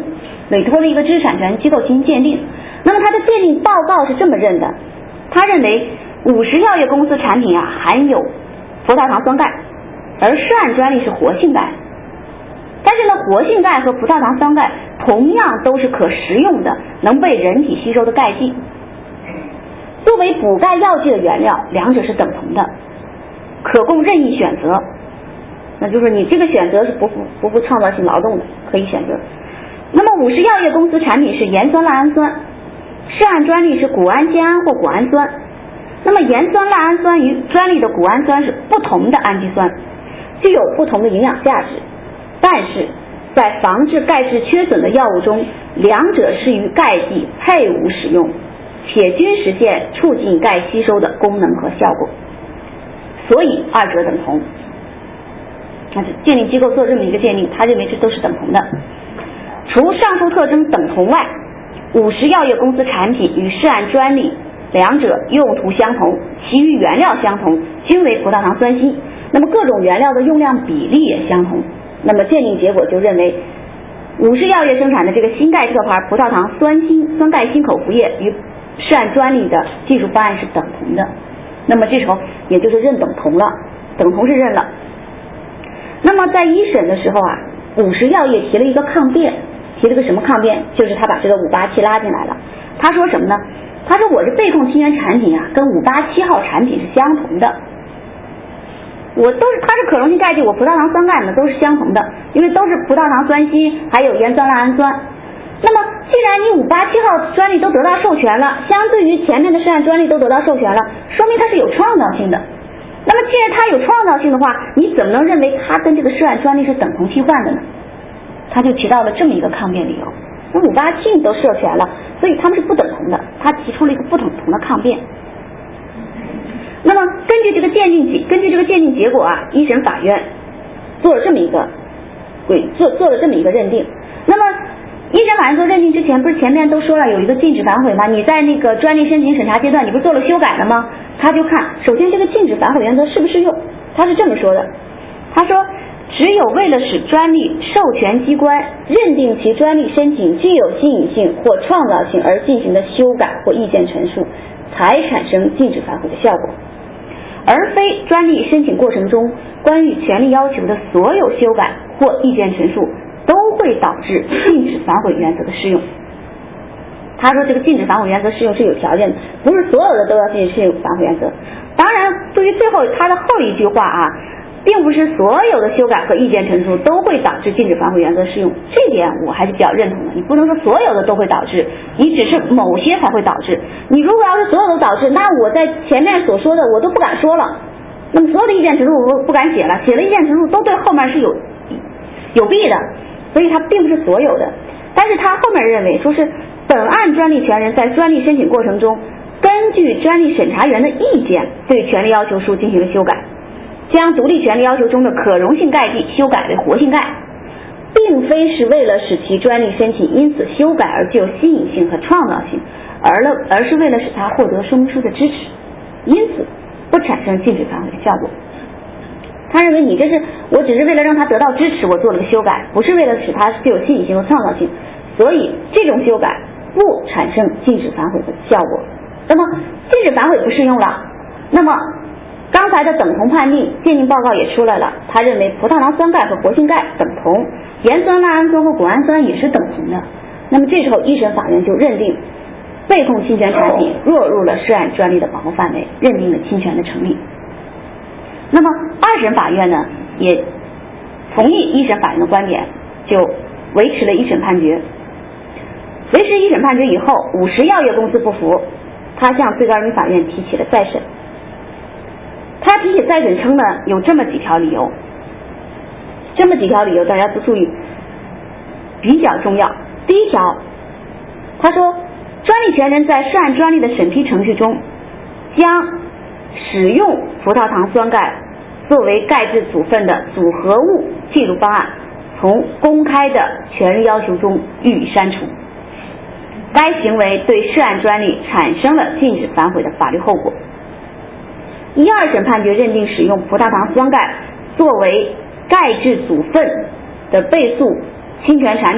Speaker 1: 委托了一个知识产权机构进行鉴定。那么他的鉴定报告是这么认的，他认为五十药业公司产品啊含有葡萄糖酸钙，而涉案专利是活性钙。但是呢，活性钙和葡萄糖酸钙同样都是可食用的，能被人体吸收的钙剂。作为补钙药剂的原料，两者是等同的，可供任意选择。那就是你这个选择是不负不负创造性劳动的，可以选择。那么五十药业公司产品是盐酸赖氨酸，涉案专利是谷氨酰胺或谷氨酸。那么盐酸赖氨酸与专利的谷氨酸是不同的氨基酸，具有不同的营养价值，但是在防治钙质缺损的药物中，两者是与钙剂配伍使用，且均实现促进钙吸收的功能和效果，所以二者等同。那鉴定机构做这么一个鉴定，他认为这都是等同的。除上述特征等同外，五十药业公司产品与涉案专利两者用途相同，其余原料相同，均为葡萄糖酸锌，那么各种原料的用量比例也相同。那么鉴定结果就认为，五十药业生产的这个新钙特牌葡萄糖酸锌酸钙锌口服液与涉案专利的技术方案是等同的。那么这时候也就是认等同了，等同是认了。那么在一审的时候啊，五十药业提了一个抗辩，提了个什么抗辩？就是他把这个五八七拉进来了。他说什么呢？他说我这被控侵权产品啊，跟五八七号产品是相同的。我都是，它是可溶性钙剂，我葡萄糖酸钙呢都是相同的，因为都是葡萄糖酸锌，还有盐酸赖氨酸。那么既然你五八七号专利都得到授权了，相对于前面的涉案专利都得到授权了，说明它是有创造性的。那么既然它有创造性的话，你怎么能认为它跟这个涉案专利是等同替换的呢？他就提到了这么一个抗辩理由。那五八七你都授权了，所以他们是不等同的，他提出了一个不等同的抗辩。那么根据这个鉴定结根据这个鉴定结果啊，一审法院做了这么一个做做了这么一个认定。那么一审法院做认定之前，不是前面都说了有一个禁止反悔吗？你在那个专利申请审查阶段，你不是做了修改了吗？他就看首先这个禁止反悔原则适不适用，他是这么说的。他说只有为了使专利授权机关认定其专利申请具有新颖性或创造性而进行的修改或意见陈述，才产生禁止反悔的效果，而非专利申请过程中关于权利要求的所有修改或意见陈述都会导致禁止反悔原则的适用。他说这个禁止反悔原则适用是有条件的，不是所有的都要进行适用反悔原则。当然对于最后他的后一句话啊，并不是所有的修改和意见陈述都会导致禁止反悔原则适用，这点我还是比较认同的。你不能说所有的都会导致，你只是某些才会导致。你如果要是所有都导致，那我在前面所说的我都不敢说了，那么所有的意见陈述我不敢写了，写了意见陈述都对后面是有有弊的，所以它并不是所有的。但是他后面认为说是本案专利权人在专利申请过程中根据专利审查员的意见对权利要求书进行了修改，将独立权利要求中的可溶性钙剂修改为活性钙，并非是为了使其专利申请因此修改而具有新颖性和创造性，而了而是为了使它获得说明书的支持，因此不产生禁止反悔的效果。他认为你这是我只是为了让它得到支持我做了个修改，不是为了使它具有新颖性和创造性，所以这种修改不产生禁止反悔的效果。那么禁止反悔不适用了，那么刚才的等同判定鉴定报告也出来了，他认为葡萄糖酸钙和活性钙等同，盐酸赖氨酸和谷氨酸也是等同的。那么这时候一审法院就认定被控侵权产品落入了涉案专利的保护范围，认定了侵权的成立。那么二审法院呢也同意一审法院的观点，就维持了一审判决。维持一审判决以后，五十药业公司不服，他向最高人民法院提起了再审。他提起再审称呢有这么几条理由，这么几条理由大家都注意，比较重要。第一条，他说专利权人在涉案专利的审批程序中将使用葡萄糖酸钙作为钙质组分的组合物记录方案从公开的权利要求中予以删除，该行为对涉案专利产生了禁止反悔的法律后果。一二审判决认定使用葡萄糖酸钙作为钙质组分的被诉侵权产品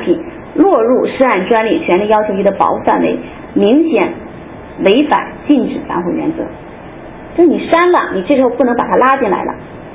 Speaker 1: 落入涉案专利权利要求一的保护范围，明显违反禁止反悔原则。就是你删了，你这时候不能把它拉进来了。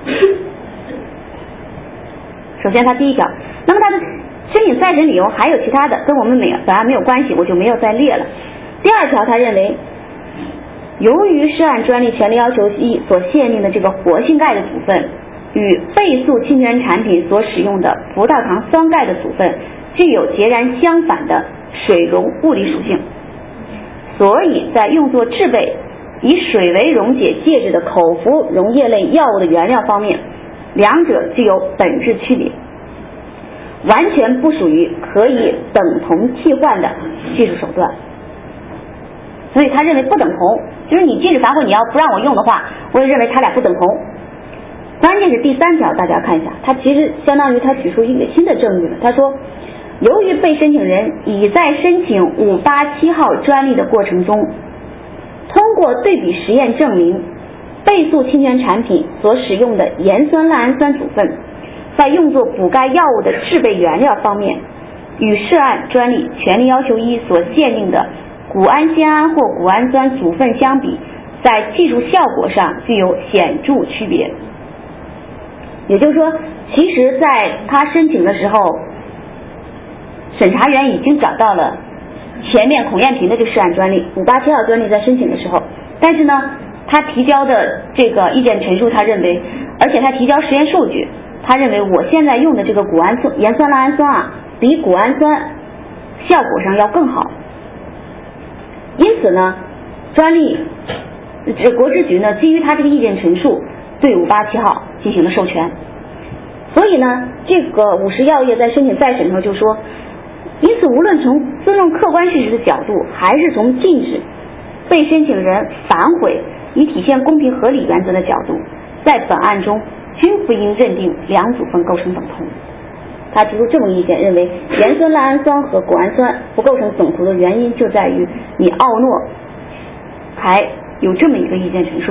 Speaker 1: 首先，它第一条，那么它的申请再审理由还有其他的，跟我们没本案没有关系，我就没有再列了。第二条，他认为，由于涉案专利权利要求一所限定的这个活性钙的组分与被诉侵权产品所使用的葡萄糖酸钙的组分具有截然相反的水溶物理属性，所以在用作制备以水为溶解介质的口服溶液类药物的原料方面，两者具有本质区别，完全不属于可以等同替换的技术手段。所以他认为不等同，就是你禁止反悔，你要不让我用的话，我也认为他俩不等同。关键是第三条，大家看一下，他其实相当于他举出一个新的证据了。他说，由于被申请人已在申请五八七号专利的过程中，通过对比实验证明，被诉侵权产品所使用的盐酸赖氨酸组分，在用作补钙药物的制备原料方面，与涉案专利权利要求一所限定的谷氨酰胺或谷氨酸组分相比，在技术效果上具有显著区别。也就是说，其实在他申请的时候，审查员已经找到了前面孔艳萍的这个涉案专利五八七号专利，在申请的时候，但是呢，他提交的这个意见陈述，他认为，而且他提交实验数据，他认为我现在用的这个谷氨酸盐酸赖氨酸啊，比谷氨酸效果上要更好。因此呢，专利这国质局呢，基于他这个意见陈述，对五八七号进行了授权。所以呢，这个五十药业在申请再审的时候就说，因此无论从尊重客观事实的角度，还是从禁止被申请人反悔以体现公平合理原则的角度，在本案中均不应认定两组分构成等同。他提出这么意见，认为盐酸赖氨酸和谷氨酸不构成等同的原因就在于你奥诺还有这么一个意见陈述。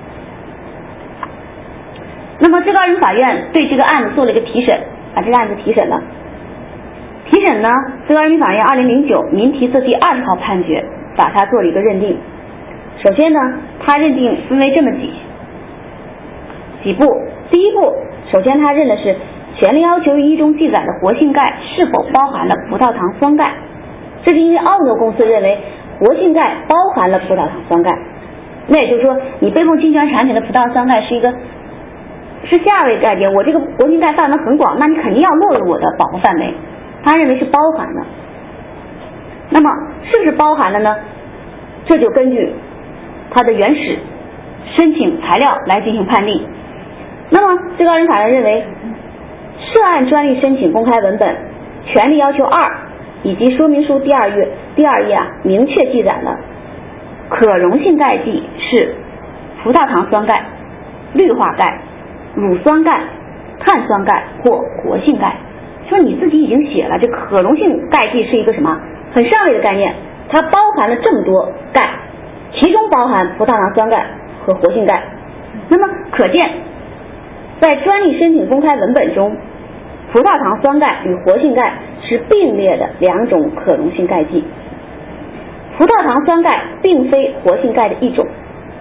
Speaker 1: 那么最高人民法院对这个案子做了一个提审，把这个案子提审了。提审呢，最高人民法院二零零九民提字第二十号判决把它做了一个认定。首先呢，他认定分为这么几几步。第一步，首先他认的是权利要求一中记载的活性钙是否包含了葡萄糖酸钙，这是因为奥诺公司认为活性钙包含了葡萄糖酸钙，那也就是说你被控侵权产品的葡萄糖酸钙是一个是下位概念，我这个活性钙范围很广，那你肯定要落入我的保护范围，他认为是包含的。那么是不是包含了呢？这就根据它的原始申请材料来进行判定。那么最高人民法院认为，涉案专利申请公开文本权利要求二以及说明书第二页第二页啊，明确记载了可溶性钙剂是葡萄糖酸钙、氯化钙、乳酸钙、碳酸钙或活性钙。说你自己已经写了，这可溶性钙剂是一个什么很上位的概念，它包含了这么多钙，其中包含葡萄糖酸钙和活性钙。那么可见在专利申请公开文本中，葡萄糖酸钙与活性钙是并列的两种可溶性钙剂，葡萄糖酸钙并非活性钙的一种。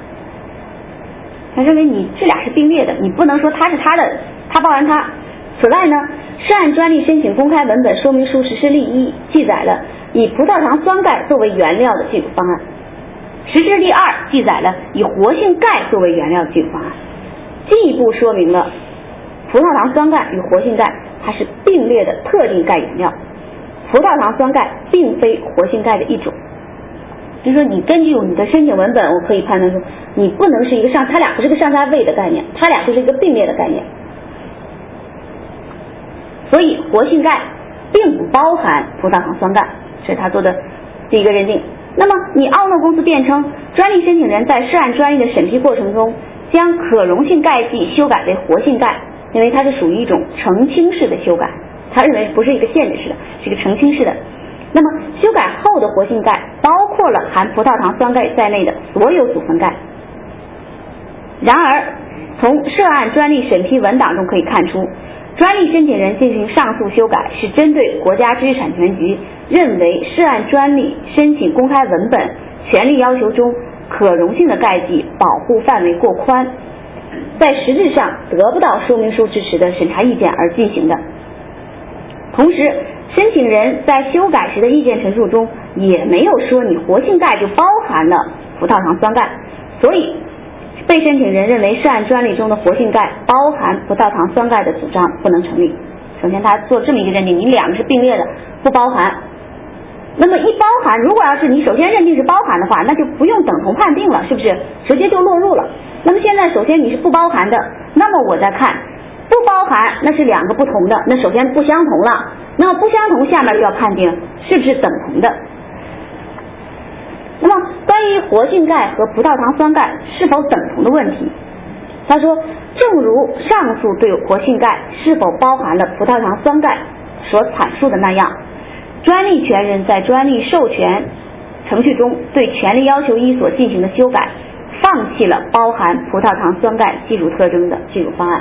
Speaker 1: 他认为你这俩是并列的，你不能说它是它的，它包含它。此外呢，涉案专利申请公开文本说明书实施例一记载了以葡萄糖酸钙作为原料的技术方案，实施例二记载了以活性钙作为原料的技术方案，进一步说明了葡萄糖酸钙与活性钙它是并列的特定钙原料，葡萄糖酸钙并非活性钙的一种。就是说你根据你的申请文本，我可以判断出你不能是一个上，它俩不是个上下位的概念，它俩就是一个并列的概念。所以活性钙并不包含葡萄糖酸钙，这是他做的第一个认定。那么你奥诺公司辩称，专利申请人在涉案专利的审批过程中，将可溶性钙剂修改为活性钙，因为它是属于一种澄清式的修改，他认为不是一个限制式的，是一个澄清式的。那么修改后的活性钙包括了含葡萄糖酸钙在内的所有组分钙。然而从涉案专利审批文档中可以看出， 专利申请人进行上诉修改，是针对国家知识产权局认为涉案专利申请公开文本权利要求中可容性的概记保护范围过宽，在实质上得不到说明书支持的审查意见而进行的。同时，申请人在修改时的意见陈述中也没有说你活性钙就包含了葡萄糖酸钙，所以被申请人认为涉案专利中的活性钙包含葡萄糖酸钙的主张不能成立。首先他做这么一个认定，你两个是并列的，不包含。那么一包含，如果要是你首先认定是包含的话，那就不用等同判定了，是不是直接就落入了。那么现在首先你是不包含的，那么我再看不包含，那是两个不同的，那首先不相同了，那么不相同下面就要判定是不是等同的。那么关于活性钙和葡萄糖酸钙是否等同的问题，他说正如上述对活性钙是否包含了葡萄糖酸钙所阐述的那样，专利权人在专利授权程序中对权利要求一所进行的修改，放弃了包含葡萄糖酸钙技术特征的技术方案。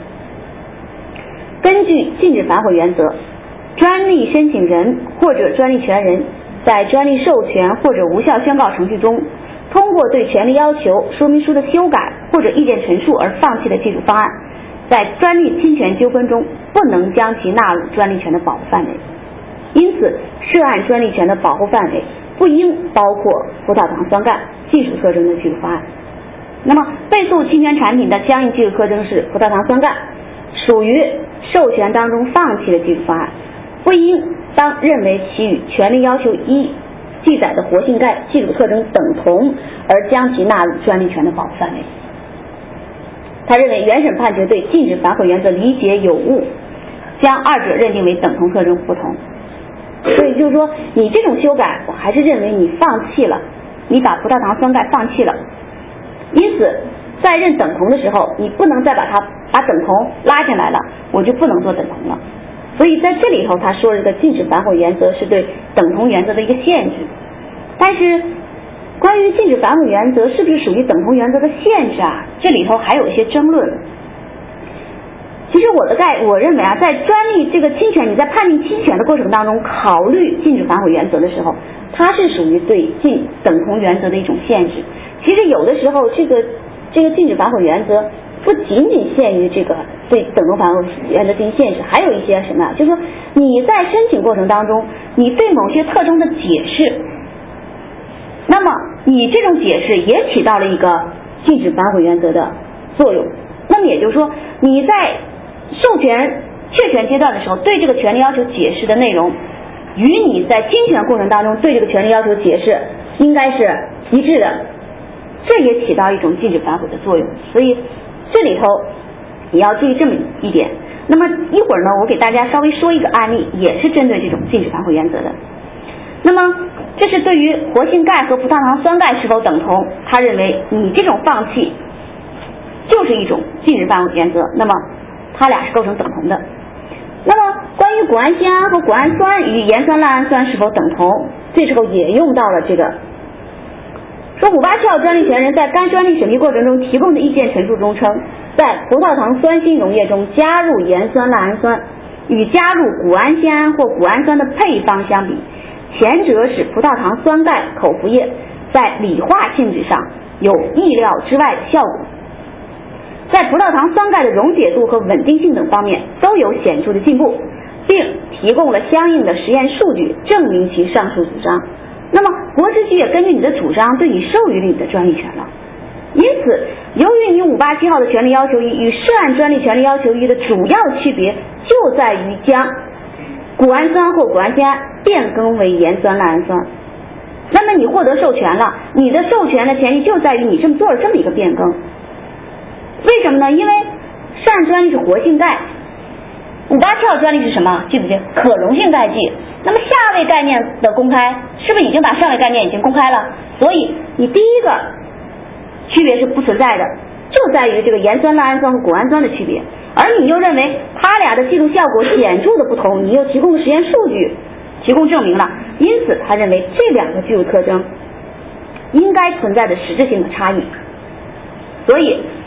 Speaker 1: 根据禁止反悔原则，专利申请人或者专利权人在专利授权或者无效宣告程序中，通过对权利要求说明书的修改或者意见陈述而放弃的技术方案，在专利侵权纠纷中不能将其纳入专利权的保护范围。因此，涉案专利权的保护范围不应包括葡萄糖酸钙技术特征的技术方案。那么，被诉侵权产品的相应技术特征是葡萄糖酸钙，属于授权当中放弃的技术方案，不应当认为其与权利要求一记载的活性钙技术特征等同而将其纳入专利权的保护范围。他认为原审判决对禁止反悔原则理解有误，将二者认定为等同特征不同。所以就是说，你这种修改，我还是认为你放弃了，你把葡萄糖酸钙放弃了。因此，在认等同的时候，你不能再把它把等同拉进来了，我就不能做等同了。所以在这里头，他说这个禁止反悔原则是对等同原则的一个限制。但是，关于禁止反悔原则是不是属于等同原则的限制啊？这里头还有一些争论。其实我的概我认为啊，在专利这个侵权，你在判定侵权的过程当中，考虑禁止反悔原则的时候，它是属于对禁等同原则的一种限制。其实有的时候，这个这个禁止反悔原则不仅仅限于这个对等同反悔原则进行限制，还有一些什么呀？就是说你在申请过程当中，你对某些特征的解释，那么你这种解释也起到了一个禁止反悔原则的作用。那么也就是说，你在授权确权阶段的时候，对这个权利要求解释的内容，与你在侵权过程当中对这个权利要求解释应该是一致的，这也起到一种禁止反悔的作用。所以这里头也要注意这么一点。那么一会儿呢，我给大家稍微说一个案例，也是针对这种禁止反悔原则的。那么这是对于活性钙和葡萄糖酸钙是否等同，他认为你这种放弃就是一种禁止反悔原则，那么它俩是构成等同的。那么关于谷氨酰胺和谷氨酸与盐酸赖氨酸是否等同，这时候也用到了这个说五八七号专利权人在该专利审批过程中提供的意见陈述中称，在葡萄糖酸锌溶液中加入盐酸赖氨酸与加入谷氨酰胺或谷氨酸的配方相比，前者使葡萄糖酸钙口服液在理化性质上有意料之外的效果，在葡萄糖酸钙的溶解度和稳定性等方面都有显著的进步，并提供了相应的实验数据证明其上述主张。那么国知局也根据你的主张对你授予了你的专利权了。因此，由于你五八七号的权利要求一与涉案专利权利要求一的主要区别就在于将谷氨酸或谷氨酰胺变更为盐酸赖氨酸，那么你获得授权了，你的授权的前提就在于你这么做了这么一个变更。为什么呢？因为涉案专利是活性钙，五八七号专利是什么？记不记得？可溶性钙剂。那么下位概念的公开，是不是已经把上位概念已经公开了？所以你第一个区别是不存在的，就在于这个盐酸赖氨酸和谷氨酸的区别。而你又认为它俩的技术效果显著的不同，你又提供了实验数据提供证明了，因此他认为这两个技术特征应该存在的实质性的差异。所以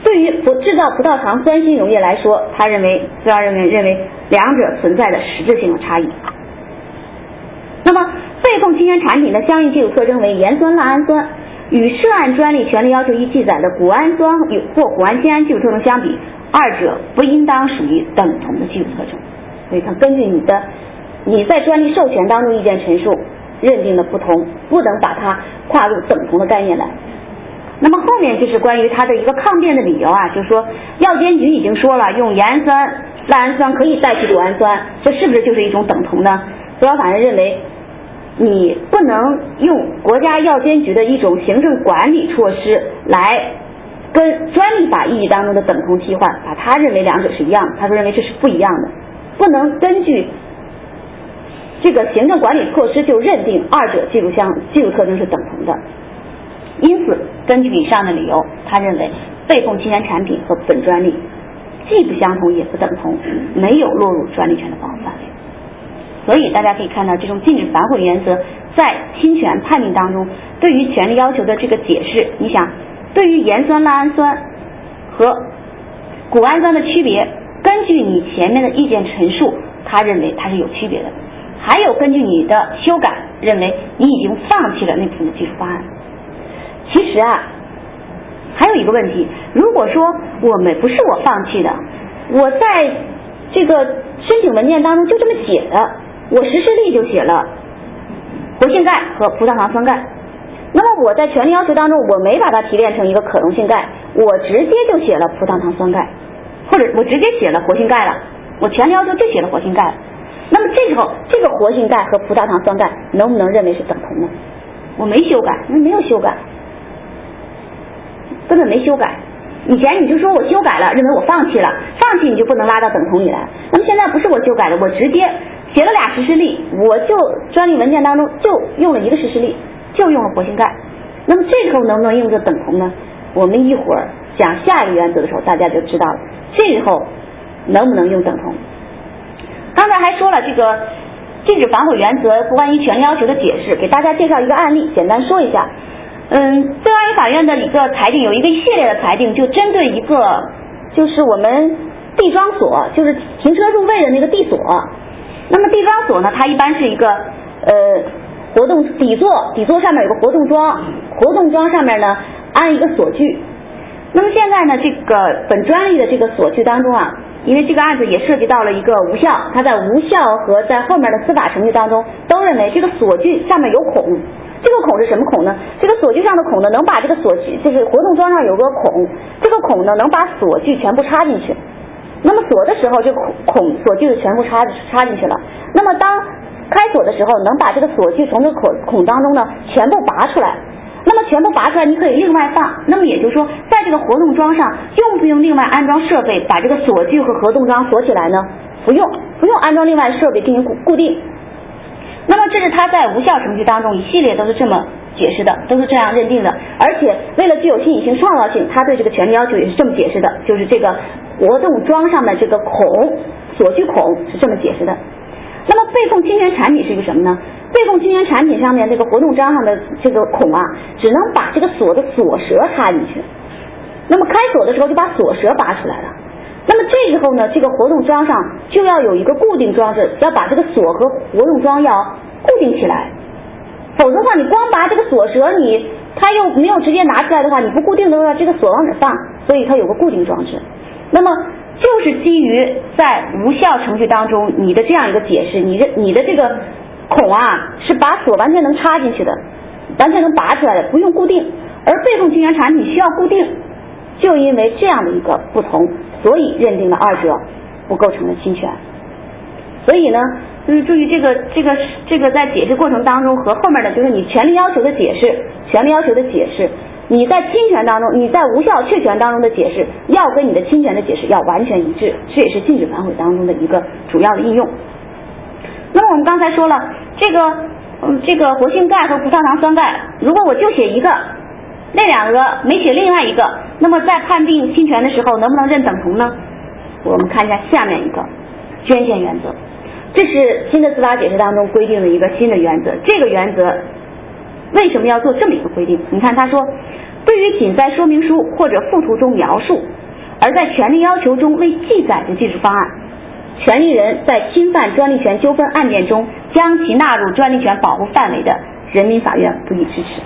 Speaker 1: 对于不制造葡萄糖酸锌溶液来说，他认为斯拉认为认为两者存在的实质性的差异。那么被控侵权产品的相应技术特征为盐酸赖氨酸，与涉案专利权利要求一记载的谷氨酸或谷氨酰胺技术特征相比，二者不应当属于等同的技术特征。所以它根据你的你在专利授权当中意见陈述认定的不同，不能把它跨入等同的概念来。那么后面就是关于它的一个抗辩的理由啊，就是说药监局已经说了用盐酸赖氨酸可以代替谷氨酸，这是不是就是一种等同呢？司法法院认为你不能用国家药监局的一种行政管理措施来跟专利法意义当中的等同替换，把他认为两者是一样的，他说认为这是不一样的，不能根据这个行政管理措施就认定二者技术相技术特征是等同的。因此根据以上的理由，他认为被控侵权产品和本专利既不相同也不等同，没有落入专利权的保护范围。所以大家可以看到，这种禁止反悔原则在侵权判定当中对于权利要求的这个解释，你想对于盐酸赖氨酸和谷氨酸的区别，根据你前面的意见陈述，他认为它是有区别的，还有根据你的修改，认为你已经放弃了那部分的技术方案。其实啊还有一个问题，如果说我们不是我放弃的，我在这个申请文件当中就这么写的，我实施例就写了活性钙和葡萄糖酸钙，那么我在权利要求当中我没把它提炼成一个可溶性钙，我直接就写了葡萄糖酸钙，或者我直接写了活性钙了，我权利要求就写了活性钙了，那么这时候这个活性钙和葡萄糖酸钙能不能认为是等同呢？我没修改，没有修改，根本没修改。以前你就说我修改了，认为我放弃了，放弃你就不能拉到等同里来。那么现在不是我修改的，我直接写了俩实施例，我就专利文件当中就用了一个实施例，就用了活性钙。那么这时候能不能用作等同呢？我们一会儿讲下一个原则的时候大家就知道了，这时候能不能用等同。刚才还说了这个禁止反悔原则关于权利要求的解释，给大家介绍一个案例，简单说一下。嗯，最高人民法院的一个裁定有一个系列的裁定，就针对一个就是我们地桩所，就是停车入位的那个地锁。那么地桩所呢，它一般是一个呃活动底座，底座上面有个活动桩，活动桩上面呢安一个锁具。那么现在呢，这个本专利的这个锁具当中啊，因为这个案子也涉及到了一个无效，它在无效和在后面的司法程序当中都认为这个锁具上面有孔。这个孔是什么孔呢？这个锁具上的孔呢，能把这个锁具，就是活动桩上有个孔，这个孔呢能把锁具全部插进去。那么锁的时候，这个孔锁具全部插插进去了。那么当开锁的时候，能把这个锁具从这个孔孔当中呢全部拔出来。那么全部拔出来，你可以另外放。那么也就是说，在这个活动桩上，用不用另外安装设备把这个锁具和活动桩锁起来呢？不用，不用安装另外的设备进行固固定。那么这是他在无效程序当中一系列都是这么解释的，都是这样认定的。而且为了具有新颖性创造性，他对这个权利要求也是这么解释的，就是这个活动桩上的这个孔，锁具孔是这么解释的。那么被控侵权产品是一个什么呢？被控侵权产品上面这个活动桩上的这个孔啊，只能把这个锁的锁舌插进去，那么开锁的时候就把锁舌拔出来了。那么这时候呢，这个活动桩上就要有一个固定装置，要把这个锁和活动桩要固定起来，否则的话你光拔这个锁舌，你它又没有直接拿出来的话，你不固定的话，这个锁往哪放？所以它有个固定装置。那么就是基于在无效程序当中你的这样一个解释，你的你的这个孔啊是把锁完全能插进去的，完全能拔出来的，不用固定。而被控侵权产品需要固定，就因为这样的一个不同，所以认定了二者不构成了侵权。所以呢，就是注意这个这个这个在解释过程当中和后面的就是你权利要求的解释，权利要求的解释，你在侵权当中，你在无效确权当中的解释，要跟你的侵权的解释要完全一致，这也是禁止反悔当中的一个主要的应用。那么我们刚才说了，这个嗯这个活性钙和葡萄糖酸钙，如果我就写一个，那两个没写另外一个，那么在判定侵权的时候能不能认等同呢？我们看一下下面一个捐献原则，这是新的司法解释当中规定的一个新的原则。这个原则为什么要做这么一个规定？你看他说，对对于仅在说明书或者附图中描述，而在权利要求中未记载的技术方案，权利人在侵犯专利权纠纷案件中将其纳入专利权保护范围的，人民法院不予支持。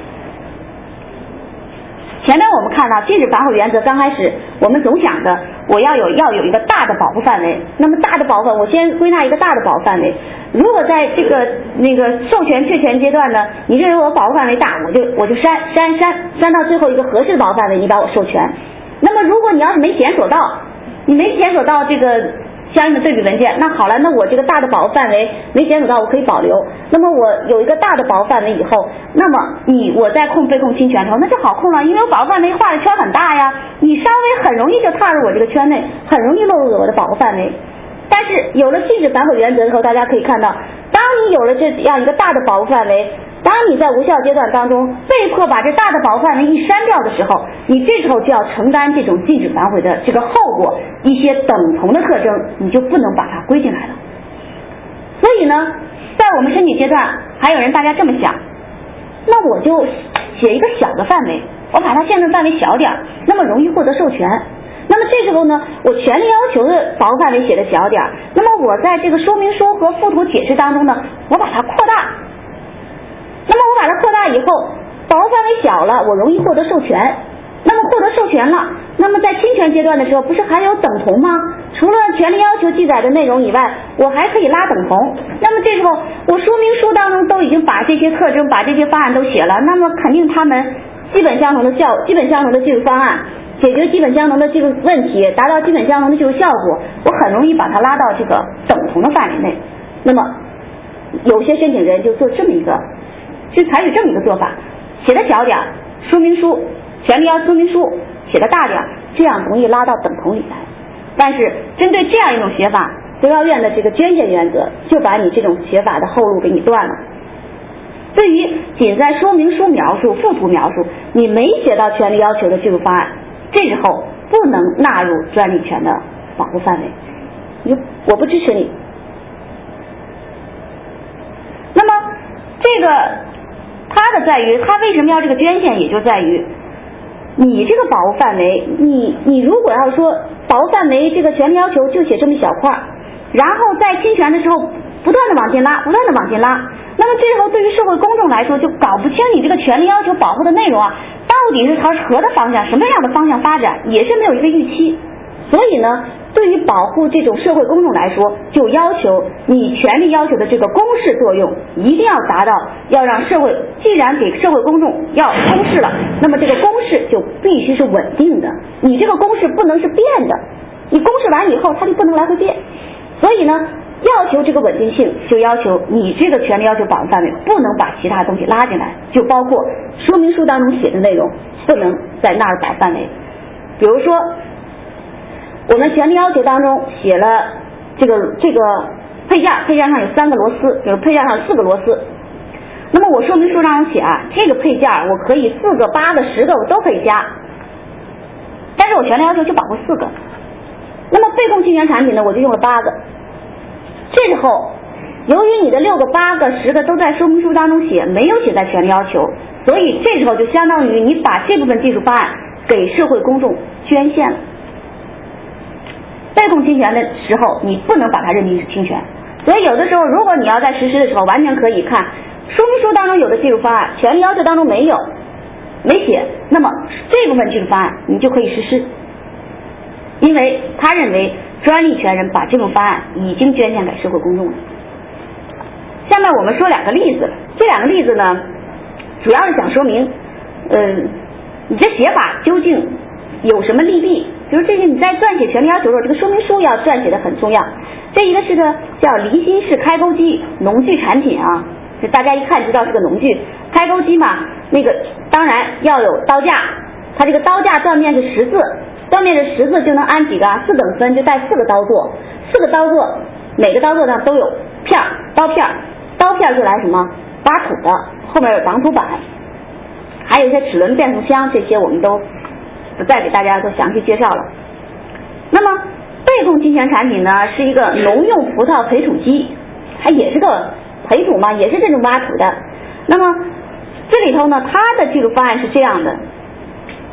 Speaker 1: 前面我们看到禁止反悔原则，刚开始我们总想着我要有要有一个大的保护范围，那么大的保护范围，我先归纳一个大的保护范围。如果在这个那个授权确权阶段呢，你认为我保护范围大，我就我就删删删删到最后一个合适的保护范围，你把我授权。那么如果你要是没检索到，你没检索到这个相应的对比文件，那好了，那我这个大的保护范围没检索到，我可以保留。那么我有一个大的保护范围以后，那么你我在控被控侵权的时候，那就好控了，因为我保护范围画的圈很大呀，你稍微很容易就踏入我这个圈内，很容易落入我的保护范围。但是有了禁止反悔原则之后，大家可以看到，当你有了这样一个大的保护范围，当你在无效阶段当中被迫把这大的保护范围一删掉的时候，你这时候就要承担这种禁止反悔的这个后果，一些等同的特征你就不能把它归进来了。所以呢，在我们申请阶段，还有人大家这么想，那我就写一个小的范围，我把它限制范围小点，那么容易获得授权。那么这时候呢，我权利要求的保护范围写的小点，那么我在这个说明书和附图解释当中呢，我把它扩大。那么我把它扩大以后，保护范围小了，我容易获得授权。那么获得授权了，那么在侵权阶段的时候，不是还有等同吗？除了权利要求记载的内容以外，我还可以拉等同。那么这时候我说明书当中都已经把这些特征、把这些方案都写了，那么肯定他们基本相同的效、基本相同的技术方案，解决基本相同的技术问题，达到基本相同的技术效果，我很容易把它拉到这个等同的范围内。那么有些申请人就做这么一个，就采取这么一个做法，写的小点，说明书、权利要求说明书写的大点，这样容易拉到等同里来。但是针对这样一种写法，最高院的这个捐献原则就把你这种写法的后路给你断了。对于仅在说明书描述、附图描述，你没写到权利要求的技术方案，这时候不能纳入专利权的保护范围，你我不支持你。那么这个它的在于，它为什么要这个捐献，也就在于你这个保护范围，你你如果要说保护范围这个权利要求就写这么一小块，然后在侵权的时候不断的往前拉，不断的往前拉，那么这时候对于社会公众来说就搞不清你这个权利要求保护的内容啊，到底是朝何的方向，什么样的方向发展，也是没有一个预期。所以呢，对于保护这种社会公众来说，就要求你权利要求的这个公示作用一定要达到，要让社会，既然给社会公众要公示了，那么这个公示就必须是稳定的，你这个公示不能是变的，你公示完以后它就不能来回变。所以呢，要求这个稳定性，就要求你这个权利要求保护范围不能把其他东西拉进来，就包括说明书当中写的内容不能再纳入保护范围。比如说我们权利要求当中写了这个这个配件，配件上有三个螺丝，就是配件上有四个螺丝。那么我说明书当中写啊，这个配件我可以四个、八个、十个我都可以加，但是我权利要求就保护四个。那么被控侵权产品呢，我就用了八个。这时候，由于你的六个、八个、十个都在说明书当中写，没有写在权利要求，所以这时候就相当于你把这部分技术方案给社会公众捐献了。被控侵权的时候，你不能把它认定是侵权，所以有的时候，如果你要在实施的时候，完全可以看说明书当中有的技术方案，权利要求当中没有，没写，那么这部分技术方案你就可以实施，因为他认为专利权人把这部方案已经捐献给社会公众了。下面我们说两个例子，这两个例子呢，主要是想说明，嗯、呃，你这写法究竟有什么利弊？比如这些你在撰写权利要求的时候，这个说明书要撰写的很重要。这一个是个叫离心式开钩机农具产品啊，就大家一看知道是个农具。开钩机嘛，那个当然要有刀架，它这个刀架断面是十字，断面是十字就能按几个四等分，就带四个刀座，四个刀座，每个刀座上都有片儿，刀片，刀片就来什么挖土的，后面有挡土板，还有一些齿轮变速箱，这些我们都不再给大家做详细介绍了。那么被控侵权产品呢，是一个农用葡萄培土机，它也是个培土嘛，也是这种挖土的。那么这里头呢，它的技术方案是这样的，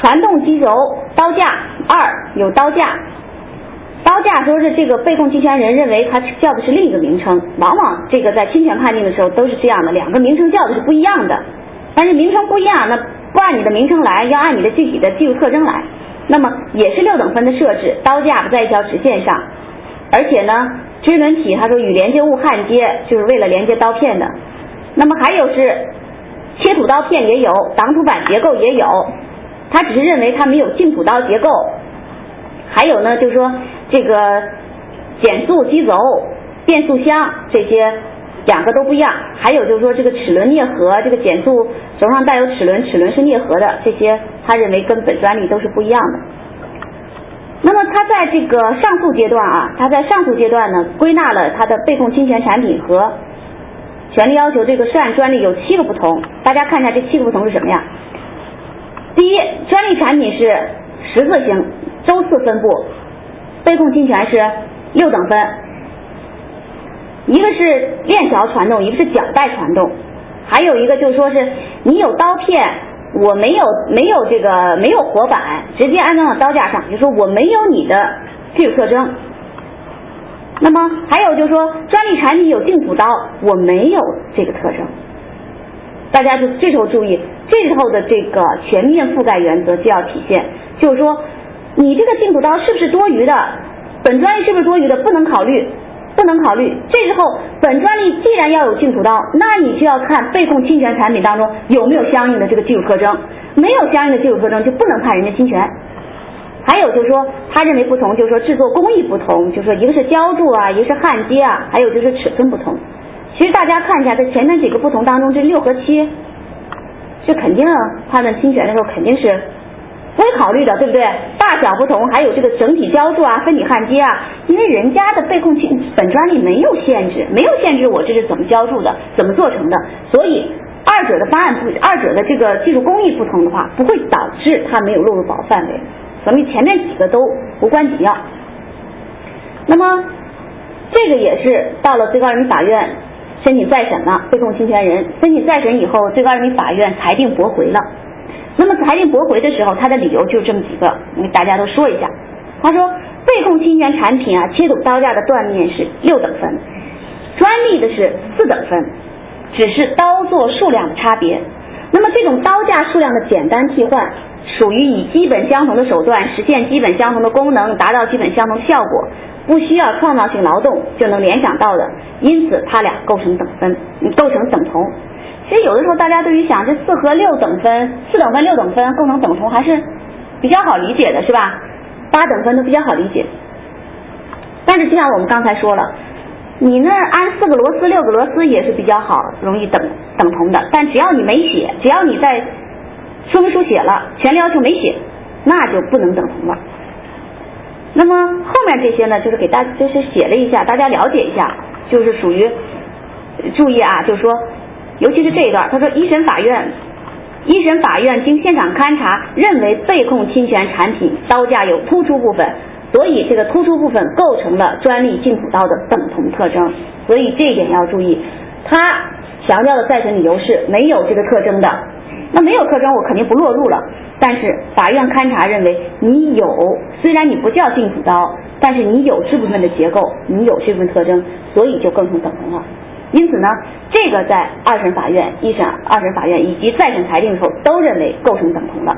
Speaker 1: 传动机轴、刀架。二有刀架，刀架说是这个被控侵权人认为它叫的是另一个名称，往往这个在侵权判定的时候都是这样的，两个名称叫的是不一样的，但是名称不一样，那不按你的名称来，要按你的具体的技术特征来，那么也是六等分的设置，刀架不在一条直线上，而且呢支轮体他说与连接物焊接，就是为了连接刀片的。那么还有是切土刀片也有，挡土板结构也有，他只是认为它没有净土刀结构。还有呢就是说这个减速机轴、变速箱这些两个都不一样，还有就是说这个齿轮啮合，这个减速轴上带有齿轮，齿轮是啮合的，这些他认为跟本专利都是不一样的。那么他在这个上诉阶段啊，他在上诉阶段呢归纳了他的被控侵权产品和权利要求这个涉案专利有七个不同，大家看一下这七个不同是什么呀？第一，专利产品是十字形周次分布，被控侵权是六等分，一个是链条传动，一个是脚带传动，还有一个就是说是你有刀片，我没有没有这个没有活板，直接安装到刀架上，就是说我没有你的具有特征。那么还有就是说专利产品有净土刀，我没有这个特征。大家就这时候注意，这时候的这个全面覆盖原则就要体现，就是说你这个净土刀是不是多余的，本专利是不是多余的，不能考虑不能考虑。这时候本专利既然要有净土刀，那你就要看被控侵权产品当中有没有相应的这个技术特征，没有相应的技术特征就不能判人家侵权。还有就是说他认为不同，就是说制作工艺不同，就是说一个是浇铸啊，一个是焊接啊，还有就是尺寸不同。其实大家看一下在前面几个不同当中，这六和七是肯定判断侵权的时候肯定是不会考虑的，对不对？大小不同，还有这个整体浇铸啊、分体焊接啊，因为人家的被控侵本专利没有限制，没有限制我这是怎么浇铸的，怎么做成的，所以二者的方案不，二者的这个技术工艺不同的话，不会导致它没有落入保护范围，所以前面几个都无关紧要。那么这个也是到了最高人民法院申请再审了，被控侵权人申请再审以后，最高人民法院裁定驳回了。那么裁定驳回的时候，他的理由就这么几个，我给大家都说一下。他说被控侵权产品啊，切土刀架的断面是六等分，专利的是四等分，只是刀座数量的差别。那么这种刀架数量的简单替换，属于以基本相同的手段实现基本相同的功能，达到基本相同的效果，不需要创造性劳动就能联想到的，因此它俩构成等分，构成等同。其实有的时候大家对于想这四和六等分，四等分六等分构成等同还是比较好理解的，是吧？八等分都比较好理解。但是就像我们刚才说了，你那安四个螺丝六个螺丝也是比较好容易等等同的，但只要你没写，只要你在说明书写了，权利要求没写，那就不能等同了。那么后面这些呢，就是给大家就是写了一下，大家了解一下，就是属于注意啊，就是说尤其是这一段，他说一审法院一审法院经现场勘查认为被控侵权产品刀架有突出部分，所以这个突出部分构成了专利净土刀的等同特征，所以这一点要注意。他强调的再审理由是没有这个特征的，那没有特征我肯定不落入了，但是法院勘查认为你有，虽然你不叫净土刀，但是你有这部分的结构，你有这部分特征，所以就构成等同了。因此呢，这个在二审法院、一审、二审法院以及再审裁定的时候都认为构成等同了。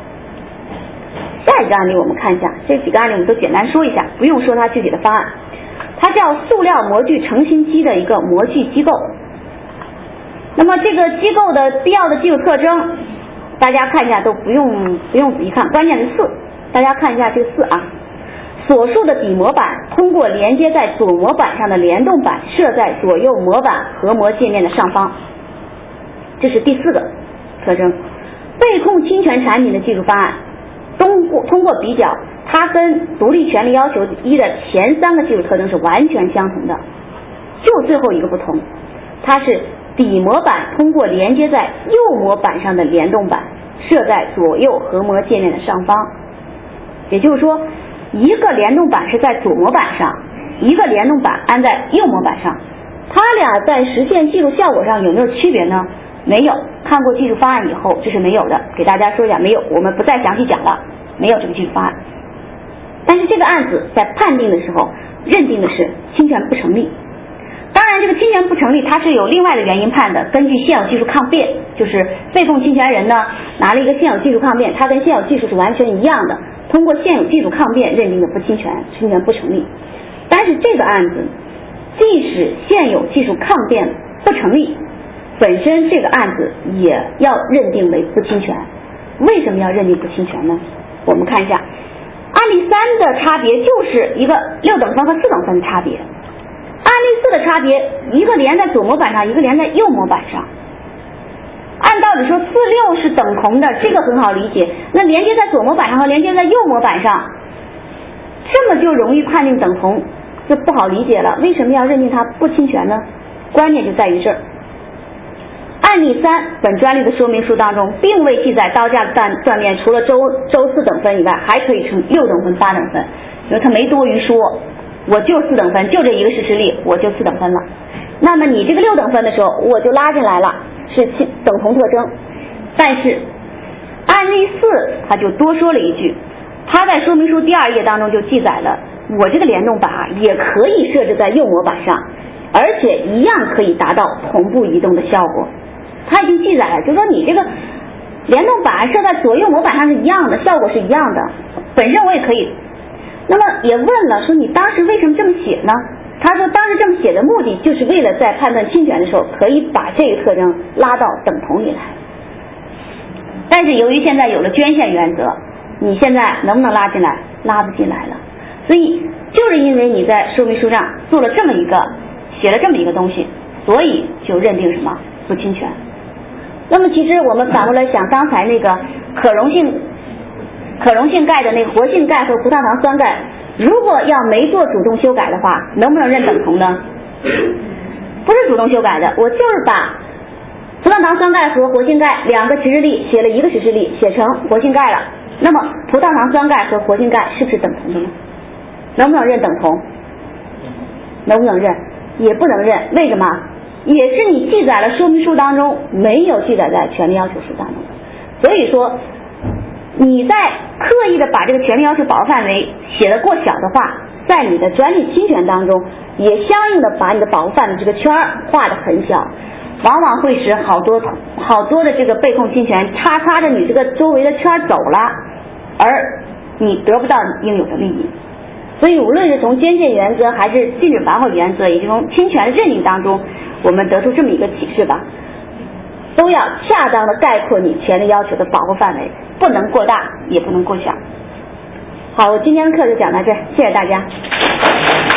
Speaker 1: 下一个案例我们看一下，这几个案例我们都简单说一下，不用说它具体的方案。它叫塑料模具成型机的一个模具机构。那么这个机构的必要的技术特征，大家看一下都不用不用仔细看，关键是四，大家看一下这个四啊。所述的底模板通过连接在左模板上的联动板设在左右模板合模界面的上方，这是第四个特征。被控侵权产品的技术方案通过通过比较，它跟独立权利要求一的前三个技术特征是完全相同的，就最后一个不同，它是底模板通过连接在右模板上的联动板设在左右合模界面的上方。也就是说，一个联动板是在左模板上，一个联动板安在右模板上，它俩在实现技术效果上有没有区别呢？ 没有。看过技术方案以后，这是没有的。给大家说一下，没有，我们不再详细讲了，没有这个技术方案。但是这个案子在判定的时候，认定的是侵权不成立。当然，这个侵权不成立，它是有另外的原因判的。根据现有技术抗辩，就是被控侵权人呢拿了一个现有技术抗辩，它跟现有技术是完全一样的，通过现有技术抗辩认定的不侵权，侵权不成立。但是这个案子，即使现有技术抗辩不成立，本身这个案子也要认定为不侵权。为什么要认定不侵权呢？我们看一下，案例三的差别就是一个六等分和四等分的差别。案例四的差别，一个连在左模板上，一个连在右模板上。按道理说四六是等同的，这个很好理解。那连接在左模板上和连接在右模板上，这么就容易判定等同，这不好理解了。为什么要认定它不侵权呢？关键就在于这儿。案例三，本专利的说明书当中并未记载刀架断断面除了周周四等分以外，还可以成六等分、八等分，因为它没多余说。我就四等分，就这一个事实例，我就四等分了。那么你这个六等分的时候，我就拉进来了，是等同特征。但是案例四他就多说了一句，他在说明书第二页当中就记载了，我这个联动板也可以设置在右模板上，而且一样可以达到同步移动的效果。他已经记载了，就说你这个联动板设在左右模板上是一样的，效果是一样的，本身我也可以。那么也问了，说你当时为什么这么写呢？他说当时这么写的目的就是为了在判断侵权的时候可以把这个特征拉到等同里来。但是由于现在有了捐献原则，你现在能不能拉进来？拉不进来了。所以就是因为你在说明书上做了这么一个写了这么一个东西，所以就认定什么不侵权。那么其实我们反过来想，刚才那个可溶性可溶性钙的那个活性钙和葡萄糖酸钙，如果要没做主动修改的话，能不能认等同呢？不是主动修改的，我就是把葡萄糖酸钙和活性钙两个实施例写了一个实施例，写成活性钙了。那么葡萄糖酸钙和活性钙是不是等同的呢？能不能认等同？能不能认？也不能认。为什么？也是你记载了说明书当中没有记载在权利要求书当中的。所以说你在刻意的把这个权利要求保护范围写得过小的话，在你的专利侵权当中也相应的把你的保护范围这个圈画得很小，往往会使好多好多的这个被控侵权叉叉着你这个周围的圈走了，而你得不到应有的利益。所以无论是从捐献原则还是禁止反悔原则，以及从侵权的认定当中，我们得出这么一个启示吧，都要恰当的概括你权利要求的保护范围，不能过大也不能过小。好，我今天的课就讲到这儿，谢谢大家。